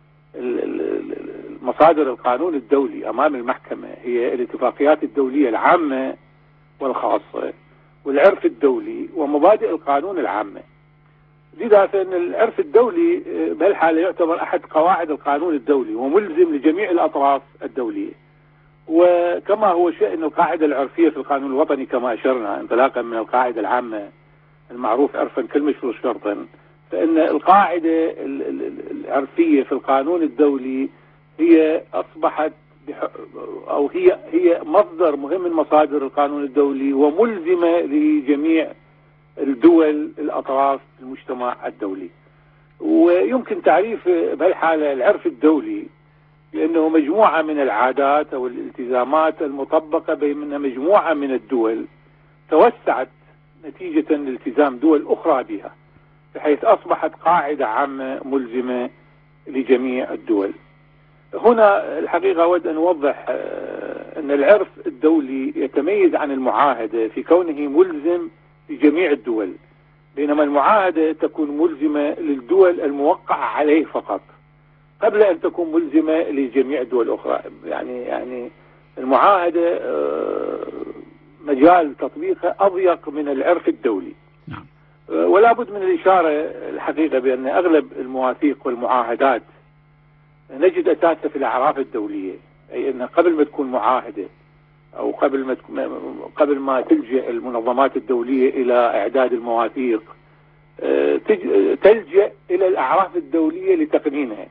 مصادر القانون الدولي أمام المحكمة هي الاتفاقيات الدولية العامة والخاصة والعرف الدولي ومبادئ القانون العامة. لذا فإن العرف الدولي بهالحالة يعتبر أحد قواعد القانون الدولي وملزم لجميع الأطراف الدولية، وكما هو شأن القاعدة العرفية في القانون الوطني كما أشرنا انطلاقا من القاعدة العامة المعروف عرفا كالمشروط شرطا، فإن القاعدة العرفية في القانون الدولي هي أصبحت أو هي هي مصدر مهم من مصادر القانون الدولي وملزمة لجميع الدول الأطراف المجتمع الدولي. ويمكن تعريف بهالحالة العرف الدولي لأنه مجموعة من العادات أو الالتزامات المطبقة بين مجموعة من الدول توسعت نتيجة لالتزام دول أخرى بها، بحيث أصبحت قاعدة عامة ملزمة لجميع الدول. هنا الحقيقة أود أن أوضح أن العرف الدولي يتميز عن المعاهدة في كونه ملزم لجميع الدول، بينما المعاهدة تكون ملزمة للدول الموقع عليه فقط قبل أن تكون ملزمة لجميع الدول الأخرى. يعني يعني المعاهدة مجال تطبيقها أضيق من العرف الدولي. نعم. ولا بد من الإشارة الحقيقة بأن أغلب المواثيق والمعاهدات نجد أساسها في الأعراف الدولية، أي أن قبل ما تكون معاهدة أو قبل ما قبل ما تلجأ المنظمات الدولية إلى إعداد المواثيق تلجأ إلى الأعراف الدولية لتقنينها.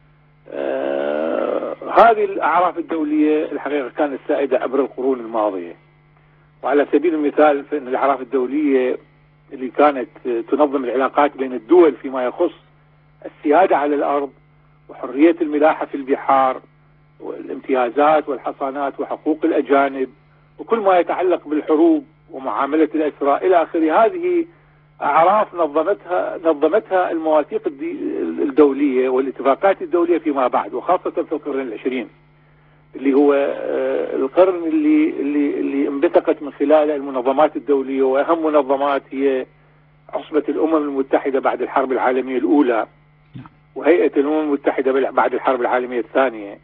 آه هذه الأعراف الدولية الحقيقة كانت سائدة عبر القرون الماضية، وعلى سبيل المثال فإن الأعراف الدولية اللي كانت تنظم العلاقات بين الدول فيما يخص السيادة على الأرض وحرية الملاحة في البحار والامتيازات والحصانات وحقوق الأجانب وكل ما يتعلق بالحروب ومعاملة الأسرى إلى آخره، هذه أعراف نظمتها نظمتها المواثيق الدولية والاتفاقات الدولية فيما بعد، وخاصة في القرن العشرين اللي هو القرن اللي اللي اللي انبثقت من خلاله المنظمات الدولية، وأهم منظمات هي عصبة الأمم المتحدة بعد الحرب العالمية الأولى، وهيئة الأمم المتحدة بعد الحرب العالمية الثانية.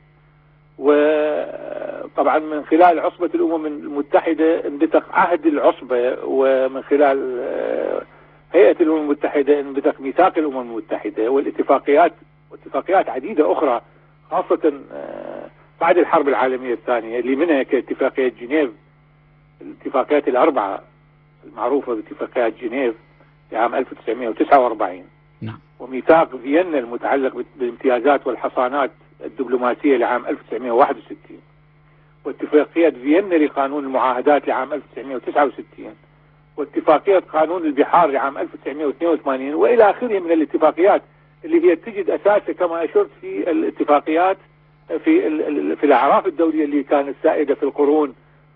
وطبعا من خلال عصبة الأمم المتحدة انبثق عهد العصبة، ومن خلال هيئة الأمم المتحدة انبثق ميثاق الأمم المتحدة والاتفاقيات واتفاقيات عديدة أخرى، خاصة بعد الحرب العالمية الثانية اللي منها كاتفاقية جنيف، الاتفاقيات الأربعة المعروفة باتفاقيات جنيف لعام ألف وتسعمئة وتسعة وأربعين. نعم. وميثاق فيينا المتعلق بالامتيازات والحصانات الدبلوماسية لعام ألف وتسعمئة وواحد وستين، واتفاقية فيينا لقانون المعاهدات لعام ألف وتسعمئة وتسعة وستين، واتفاقية قانون البحار لعام ألف وتسعمئة واثنين وثمانين، وإلى آخره من الاتفاقيات اللي هي تجد أساسها كما أشرت في الاتفاقيات في في الأعراف الدولية اللي كانت سائدة في القرون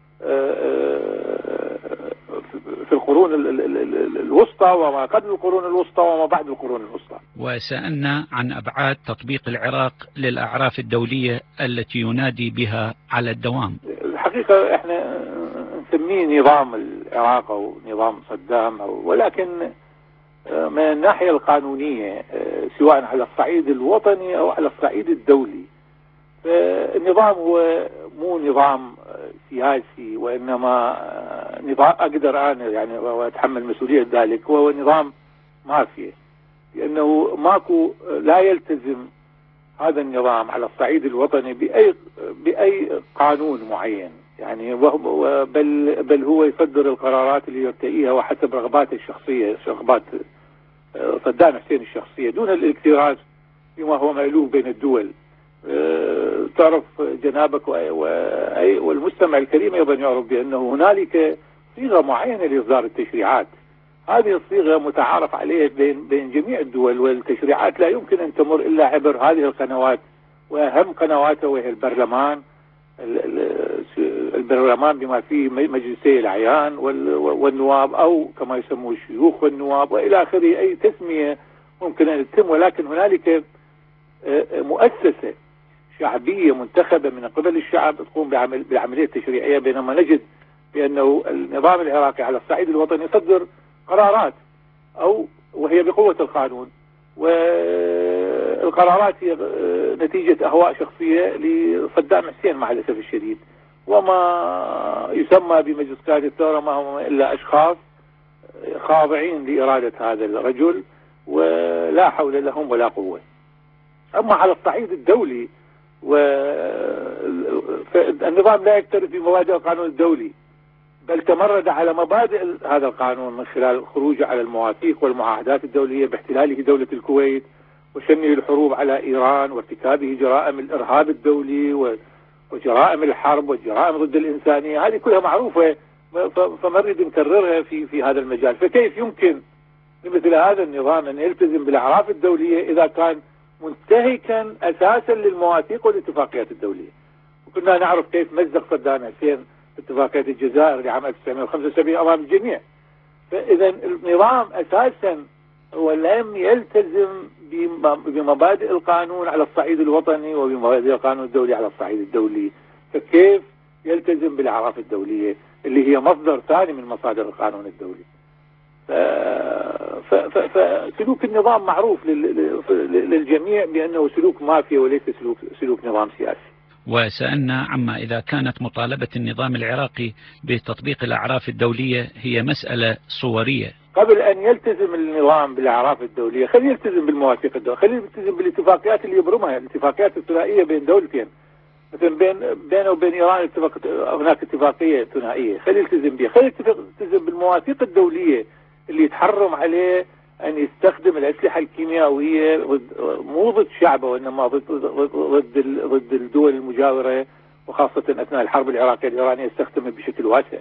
في القرون الوسطى وما قبل القرون الوسطى وما بعد القرون الوسطى. وسألنا عن أبعاد تطبيق العراق للأعراف الدولية التي ينادي بها على الدوام. الحقيقة احنا نسميه نظام العراق أو نظام صدام، أو ولكن من الناحية القانونية سواء على الصعيد الوطني أو على الصعيد الدولي، فالنظام هو مو نظام سياسي، وإنما نظام أقدر أنا يعني وأتحمل مسؤولية ذلك، هو نظام مافيا، لأنه ماكو لا يلتزم هذا النظام على الصعيد الوطني بأي بأي قانون معين، يعني بل بل هو يصدر القرارات اللي يرتئيها وحسب رغباته الشخصية، رغبات صدام حسين الشخصية، دون الاكتراث بما هو مألوف بين الدول. أه تعرف جنابك والمستمع الكريم أيضا يعرف بأنه هنالك صيغة معينة لإصدار التشريعات، هذه الصيغة متعارف عليها بين بين جميع الدول، والتشريعات لا يمكن أن تمر إلا عبر هذه القنوات، وأهم قنواتها وهي البرلمان البرلمان بما فيه مجلسي الأعيان والنواب، أو كما يسموه الشيوخ والنواب وإلى آخره، أي تسمية ممكن أن تتم، ولكن هنالك مؤسسة شعبية منتخبة من قبل الشعب تقوم بالعملية التشريعية، بينما نجد بأنه النظام العراقي على الصعيد الوطني يصدر قرارات أو وهي بقوة القانون، والقرارات هي نتيجة أهواء شخصية لصدام حسين مع الأسف الشديد، وما يسمى بمجلس قادة الثورة ما هم إلا أشخاص خاضعين لإرادة هذا الرجل ولا حول لهم ولا قوة. أما على الصعيد الدولي، والنظام لا يكترث بمبادئ القانون الدولي، بل تمرد على مبادئ هذا القانون من خلال خروجه على المواثيق والمعاهدات الدولية باحتلاله دولة الكويت وشنه الحروب على إيران وارتكابه جرائم الإرهاب الدولي وجرائم الحرب والجرائم ضد الإنسانية، هذه كلها معروفة، فمرد نكررها في في هذا المجال. فكيف يمكن لمثل هذا النظام أن يلتزم بالأعراف الدولية إذا كان منتهكا أساسا للمواثيق والاتفاقيات الدولية؟ وكنا نعرف كيف مزق صدام حسين اتفاقية الجزائر لعام ألف وتسعمئة وخمسة وسبعين أمام الجميع. فإذا النظام أساسا ولم يلتزم بمبادئ القانون على الصعيد الوطني وبمبادئ القانون الدولي على الصعيد الدولي، فكيف يلتزم بالأعراف الدولية اللي هي مصدر ثاني من مصادر القانون الدولي؟ فسلوك النظام معروف للجميع بأنه سلوك مافيا وليس سلوك سلوك نظام سياسي. وسألنا عما إذا كانت مطالبة النظام العراقي بتطبيق الأعراف الدولية هي مسألة صورية. قبل أن يلتزم النظام بالأعراف الدولية خليه يلتزم بالمواثيق الدولية، خليه يلتزم بالاتفاقيات اللي يبرمها، الاتفاقيات الثنائية بين دولتين، مثلا بين بينه وبين إيران هناك اتفاقية ثنائية، خليه يلتزم بها، خليه يلتزم بالمواثيق الدولية اللي يتحرم عليه أن يستخدم الأسلحة الكيميائية مو ضد شعبه وإنما ضد ضد ضد الدول المجاورة، وخاصة أثناء الحرب العراقية الإيرانية استخدمها بشكل واسع،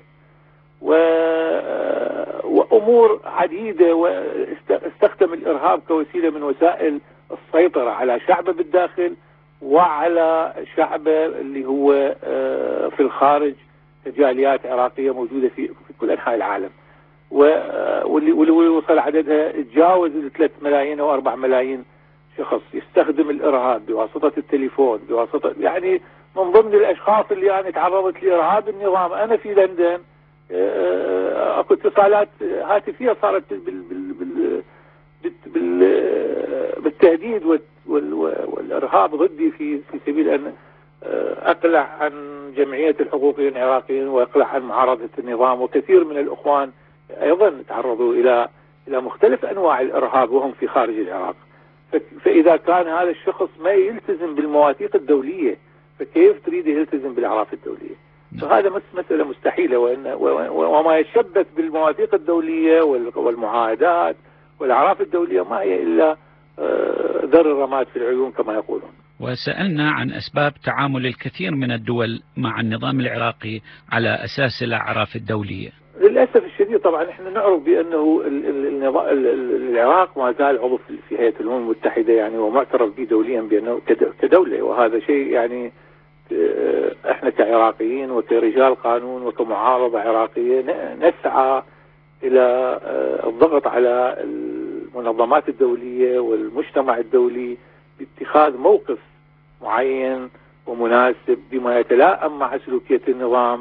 وأمور عديدة، واستخدم الإرهاب كوسيلة من وسائل السيطرة على شعبه بالداخل وعلى شعبه اللي هو في الخارج، كجاليات عراقية موجودة في في كل أنحاء العالم، واللي واللي وصل عددها تجاوز ثلاثة ملايين أو أربعة ملايين شخص. يستخدم الإرهاب بواسطة التليفون، بواسطة يعني من ضمن الأشخاص اللي أنا يعني تعرضت لإرهاب النظام أنا في لندن، أكو اتصالات هاتفية صارت بال بال بال بال بالتهديد والإرهاب ضدي في في سبيل أن أقلع عن جمعية الحقوقيين العراقيين وأقلع عن معارضة النظام، وكثير من الأخوان أيضا تعرضوا إلى إلى مختلف أنواع الإرهاب وهم في خارج العراق. فإذا كان هذا الشخص ما يلتزم بالمواثيق الدولية فكيف تريد يلتزم بالأعراف الدولية؟ فهذا مسألة مستحيلة، وما يشبث بالمواثيق الدولية والمعاهدات والأعراف الدولية ما هي إلا ذر الرماد في العيون كما يقولون. وسألنا عن أسباب تعامل الكثير من الدول مع النظام العراقي على أساس الأعراف الدولية. للأسف الشديد طبعا احنا نعرف بأنه العراق ما زال عضو في هيئة الأمم المتحدة يعني، ومعترف به دوليا بأنه كدولة، وهذا شيء يعني احنا كعراقيين وكرجال قانون وكمعارضة عراقية نسعى إلى الضغط على المنظمات الدولية والمجتمع الدولي باتخاذ موقف معين ومناسب بما يتلائم مع سلوكية النظام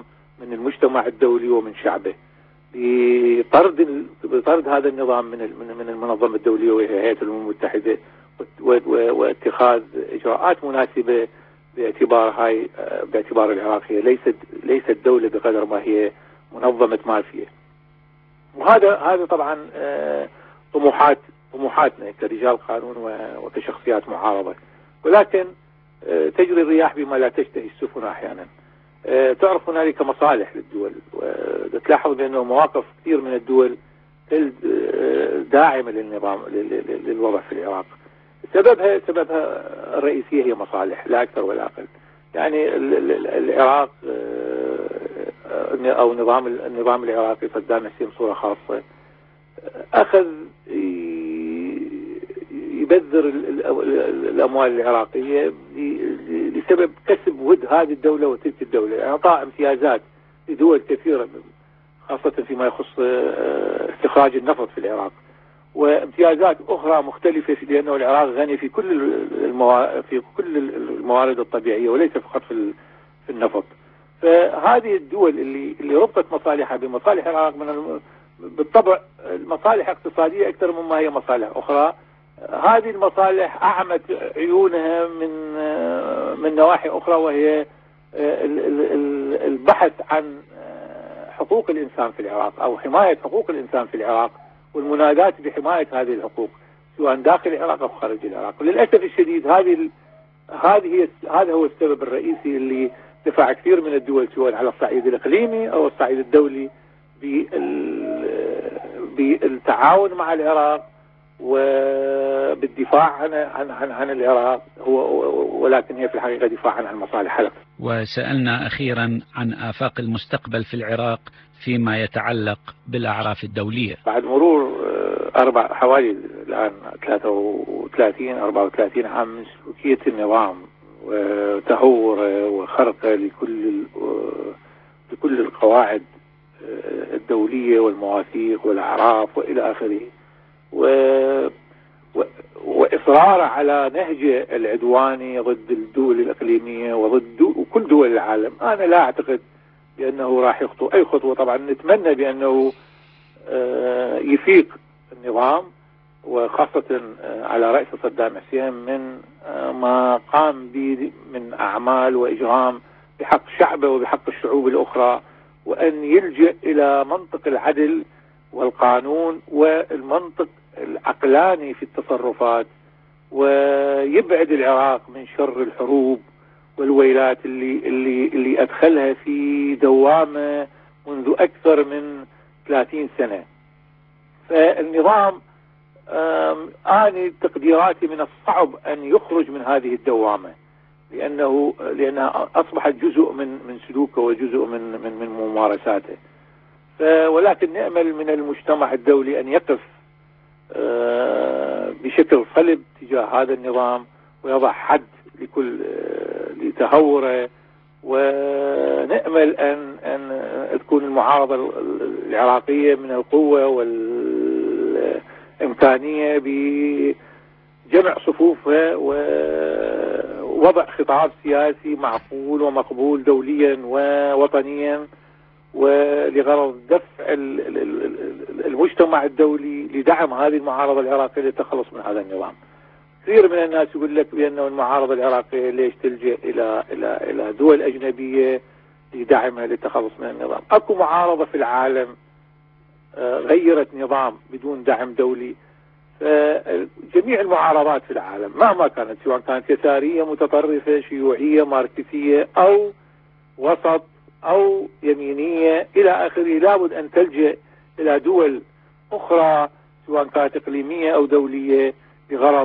من المجتمع الدولي ومن شعبه بطرد بطرد هذا النظام من من المنظمة الدولية وهي هيئة الأمم المتحدة، واتخاذ إجراءات مناسبة باعتبار هاي باعتبار العراق هي ليست ليست دولة بقدر ما هي منظمة مافيا. وهذا هذا طبعا طموحات طموحاتنا كرجال قانون وكشخصيات معارضة، ولكن تجري الرياح بما لا تشتهي السفن أحيانا. تعرف هنالك مصالح للدول، وتلاحظ بأنه مواقف كثير من الدول داعمة للنظام للوضع في العراق. سببها سببها الرئيسية هي مصالح لا أكثر ولا أقل. يعني العراق أو نظام النظام العراقي صدام حسين صورة خاصة أخذ يبذر الأموال العراقية لسبب كسب ود هذه الدولة وتلك الدولة، إعطاء يعني امتيازات لدول كثيرة خاصة فيما يخص استخراج النفط في العراق، وامتيازات أخرى مختلفة لأنه العراق غني في كل الموارد في كل الموارد الطبيعية وليس فقط في في النفط. فهذه الدول اللي اللي ربطت مصالحها بمصالح العراق من بالطبع المصالح اقتصادية أكثر مما هي مصالح أخرى. هذه المصالح أعمت عيونها من من نواحي أخرى، وهي البحث عن حقوق الإنسان في العراق أو حماية حقوق الإنسان في العراق والمنادات بحماية هذه الحقوق سواء داخل العراق أو خارج العراق. وللأسف الشديد هذه هذه هي هذا هو السبب الرئيسي اللي دفع كثير من الدول سواء على الصعيد الإقليمي أو الصعيد الدولي بالتعاون مع العراق وبالدفاع عن عن عن, عن العراق، هو ولكن هي في الحقيقة دفاع عن المصالح حلف. وسألنا أخيرا عن آفاق المستقبل في العراق فيما يتعلق بالأعراف الدولية. بعد مرور أربع حوالي الآن ثلاثة وثلاثين أربعة وثلاثين عام من سلوكية النظام وتهوره وخرقه لكل لكل القواعد الدولية والمواثيق والأعراف وإلى آخره، و... و... وإصرار على نهجه العدواني ضد الدول الإقليمية وضد دو... كل دول العالم، أنا لا أعتقد بأنه راح يخطو أي خطوة. طبعا نتمنى بأنه يفيق النظام وخاصة على رأس صدام حسين من ما قام به من أعمال وإجرام بحق شعبه وبحق الشعوب الأخرى، وأن يلجأ إلى منطق العدل والقانون والمنطق العقلاني في التصرفات، ويبعد العراق من شر الحروب والويلات اللي اللي اللي أدخلها في دوامة منذ أكثر من ثلاثين سنة. فالنظام آني تقديراتي من الصعب أن يخرج من هذه الدوامة، لأنه لأنها أصبحت جزء من من سلوكه وجزء من من من ممارساته. ولكن نأمل من المجتمع الدولي أن يقف بشكل صلب تجاه هذا النظام ويضع حد لكل لتهوره، ونأمل أن أن تكون المعارضة العراقية من القوة والإمكانية بجمع صفوفها ووضع خطاب سياسي معقول ومقبول دوليا ووطنيا، ولغرض دفع المجتمع الدولي لدعم هذه المعارضة العراقية للتخلص من هذا النظام. كثير من الناس يقول لك بأنه المعارضة العراقية ليش تلجأ إلى إلى إلى دول أجنبية لدعمها للتخلص من النظام. أكو معارضة في العالم غيرت نظام بدون دعم دولي. جميع المعارضات في العالم مهما كانت سواء كانت يسارية متطرفة شيوعية ماركسية أو وسط أو يمينية إلى آخره لابد أن تلجأ إلى دول أخرى سواء كانت إقليمية أو دولية بغرض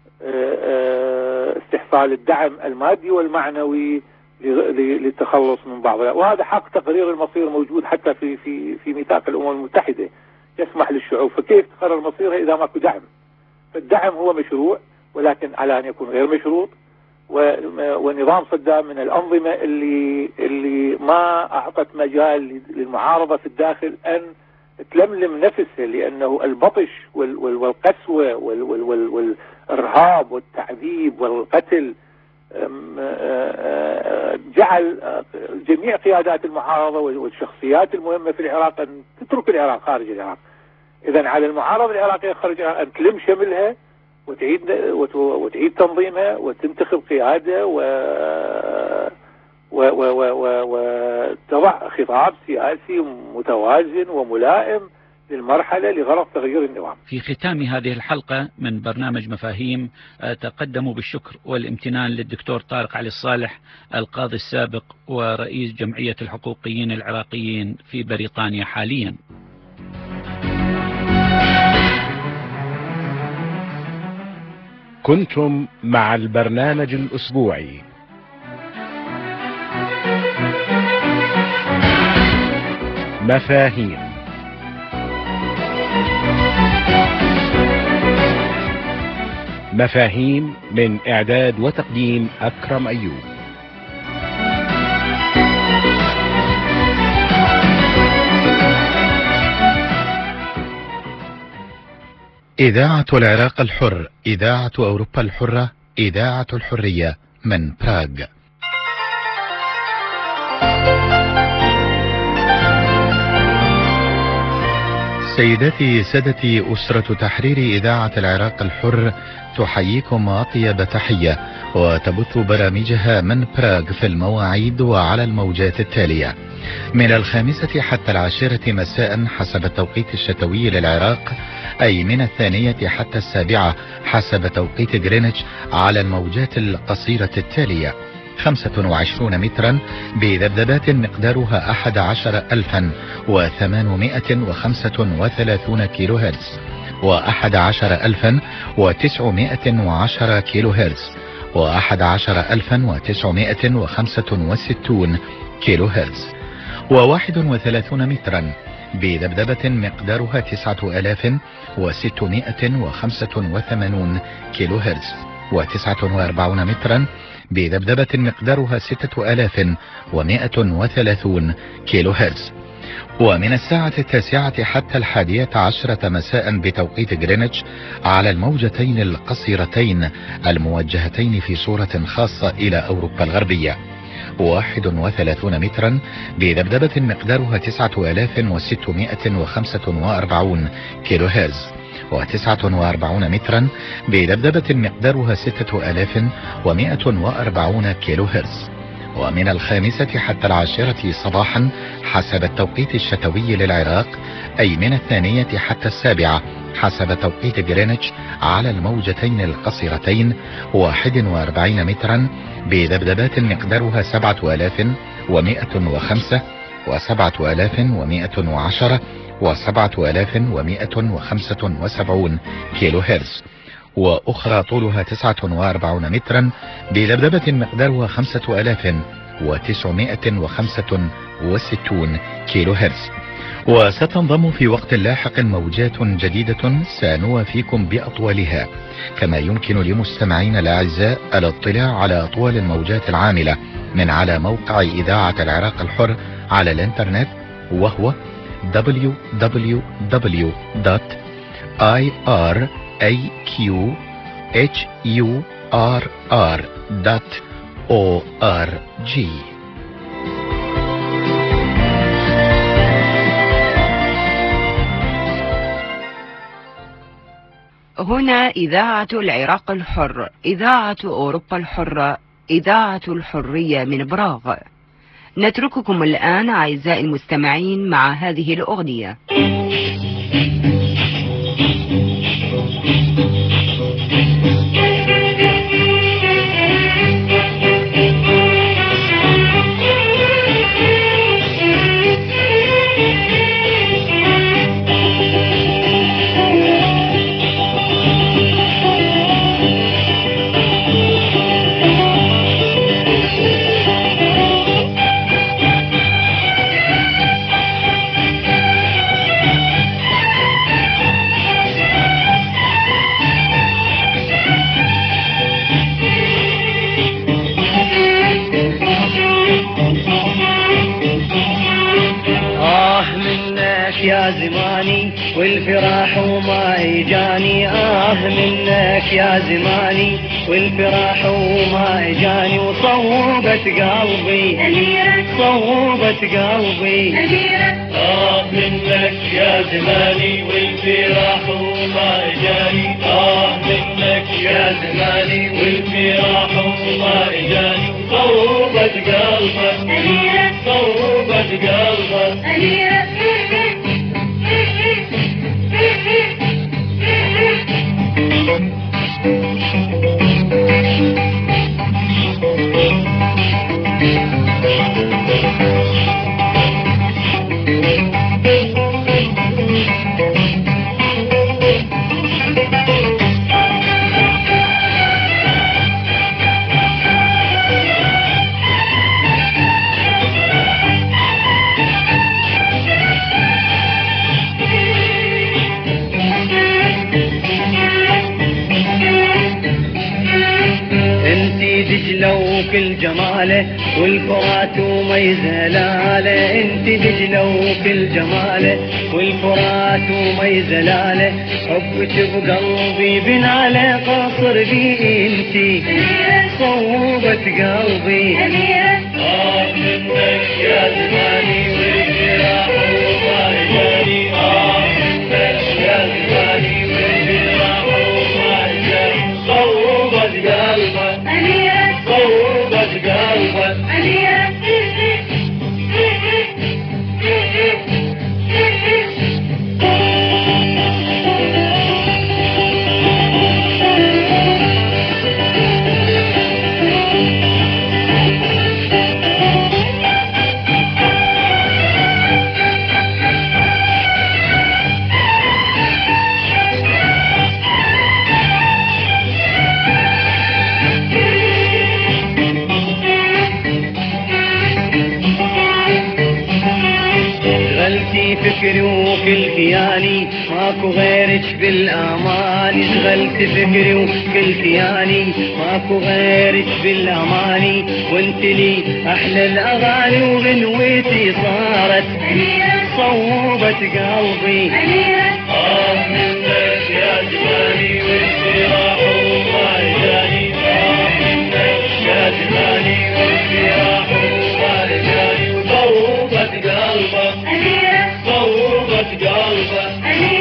استحصال الدعم المادي والمعنوي للتخلص من بعضها. وهذا حق تقرير المصير موجود حتى في في في ميثاق الأمم المتحدة يسمح للشعوب، فكيف تقرر مصيرها إذا ماكو دعم؟ فالدعم هو مشروع ولكن على أن يكون غير مشروط. ونظام صدام من الأنظمة اللي اللي ما أعطت مجال للمعارضة في الداخل أن تلملم نفسها، لأنه البطش والقسوة والإرهاب والتعذيب والقتل جعل جميع قيادات المعارضة والشخصيات المهمة في العراق أن تترك العراق خارج العراق. إذا على المعارضة العراقية خارج العراق أن تلم شملها وتعيد وتعيد تنظيمها وتنتخب قيادة و وتضع خطاب سياسي متوازن وملائم للمرحلة لغرض تغيير النظام. في ختام هذه الحلقة من برنامج مفاهيم أتقدم بالشكر والامتنان للدكتور طارق علي الصالح القاضي السابق ورئيس جمعية الحقوقيين العراقيين في بريطانيا حاليا. كنتم مع البرنامج الأسبوعي مفاهيم. مفاهيم من إعداد وتقديم أكرم أيوب. إذاعة العراق الحر، إذاعة أوروبا الحرة، إذاعة الحرية من براغ. سيداتي سادتي، أسرة تحرير إذاعة العراق الحر تحييكم أطيب تحية وتبث برامجها من براغ في المواعيد وعلى الموجات التالية: من الخامسة حتى العاشرة مساء حسب التوقيت الشتوي للعراق، أي من الثانية حتى السابعة حسب توقيت غرينتش على الموجات القصيرة التالية: خمسة وعشرون مترا بذبذبات مقدارها أحد عشر ألفا وثمانمائة وخمسة وثلاثون كيلو هرتز، وأحد عشر ألفا وتسعمائة وعشرة كيلو هرتز، وأحد عشر ألفا وتسعمائة وخمسة وستون كيلو هرتز، وواحد وثلاثون مترا بذبذبة مقدارها تسعة آلاف وستمائة وخمسة وثمانون كيلو هرتز، وتسعة وأربعون مترا بذبذبة مقدارها ستة آلاف ومائة وثلاثون كيلو هرتز. ومن الساعة التاسعة حتى الحادية عشرة مساء بتوقيت غرينتش على الموجتين القصيرتين الموجهتين في صورة خاصة إلى أوروبا الغربية: واحد وثلاثون مترا بذبذبة مقدارها تسعة آلاف وستمائة وخمسة وأربعون كيلو هرتز، وتسعة وأربعون مترا بذبذبة مقدارها ستة آلاف ومائة وأربعون كيلو هرتز. ومن الخامسة حتى العاشرة صباحا حسب التوقيت الشتوي للعراق، أي من الثانية حتى السابعة حسب توقيت غرينتش على الموجتين القصيرتين: واحد وأربعين مترا بذبذبات مقدارها سبعة آلاف ومائة وخمسة وسبعة آلاف ومائة وعشرة وسبعة آلاف ومائة وخمسة وسبعون كيلو هرتز، وأخرى طولها تسعة وأربعون مترا بذبذبة مقدارها خمسة آلاف وتسعمائة وخمسة وستون كيلو هرتز. وستنضم في وقت لاحق موجات جديدة سنوافيكم بأطوالها، كما يمكن لمستمعين الأعزاء الاطلاع على أطوال الموجات العاملة من على موقع إذاعة العراق الحر على الانترنت، وهو دبليو دبليو دبليو دوت آي آر إيه كيو إتش يو آر آر دوت أو آر جي. هنا إذاعة العراق الحر، إذاعة أوروبا الحرة، إذاعة الحرية من براغ. نترككم الآن أعزائي المستمعين مع هذه الأغنية. يا زماني والفراح وما اجاني، آه منك يا زماني والفراح وما اجاني، وصوبت قلبي صوبت قلبي، آه منك يا زماني والفراح وما اجاني، آه منك يا زماني والفراح وما اجاني، صوبت قلبك صوبت قلبك. دجلة وكل جماله والفرات وما يزلاله، انت دجلة وكل جماله والفرات وما يزلاله، حبك بقلبي بناله قصر بي انتي صوبت قلبي، آه منك يا زماني والفراح وما اجاني، آه منك يا زماني والفراح وما اجاني، صوبت قلبك صوبت قلبك. فكري وكل كياني ماكو غيرك بالاماني، شغلت فكري وكل كياني ماكو غيرك بالاماني، وانت لي احلى الاغاني وغنوتي صارت صوبت قلبي، آه منك يا زماني والفراح وما اجاني، آه منك يا زماني والفراح وما اجاني، وصوبت قلبك صوبت قلبك.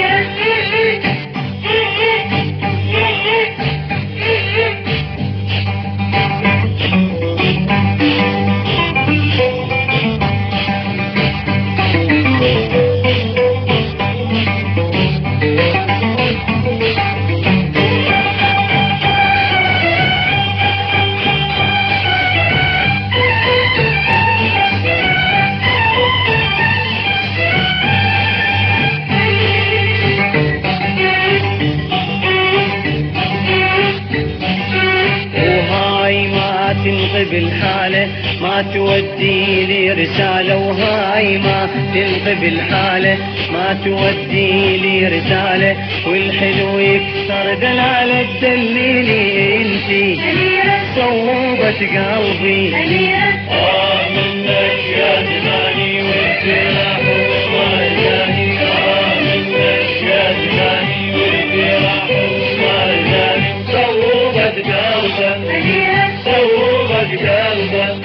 تنقب الحالة ما تودي لي رسالة، وهاي ما تنقب الحالة ما تودي لي رسالة، والحلو يكسر دلالة دليلي انتي صوبت قلبي، آه منك يا زماني والفراح وما اجاني، آه منك يا زماني والفراح وما اجاني، صوبت قلبك صوبت قلبك.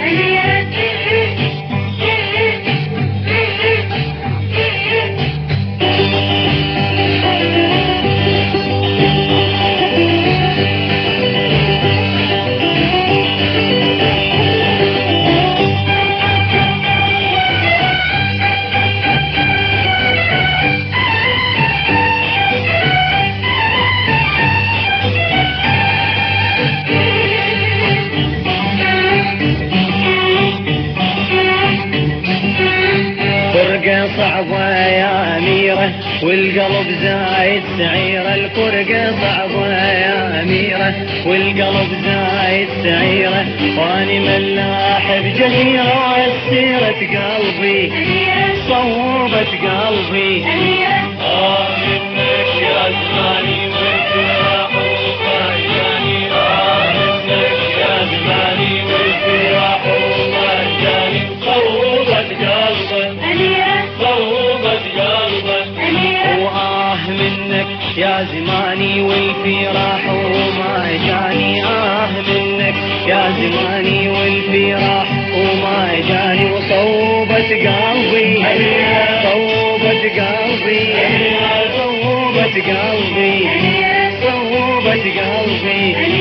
صعبة يا أميرة والقلب زايد سعيرة، الفرقة صعبة يا أميرة والقلب زايد سعيرة، واني ملاح بجزيرة وسيرة قلبي صوبت قلبي، آه منك يا زماني والفراح وما اجاني، آه منك يا زماني والفراح وما اجاني، صوبت قلبك صوبت قلبك. يا زماني والفراق وما جاني وصوبت قلبي صوبت قلبي صوبت قلبي صوبت قلبي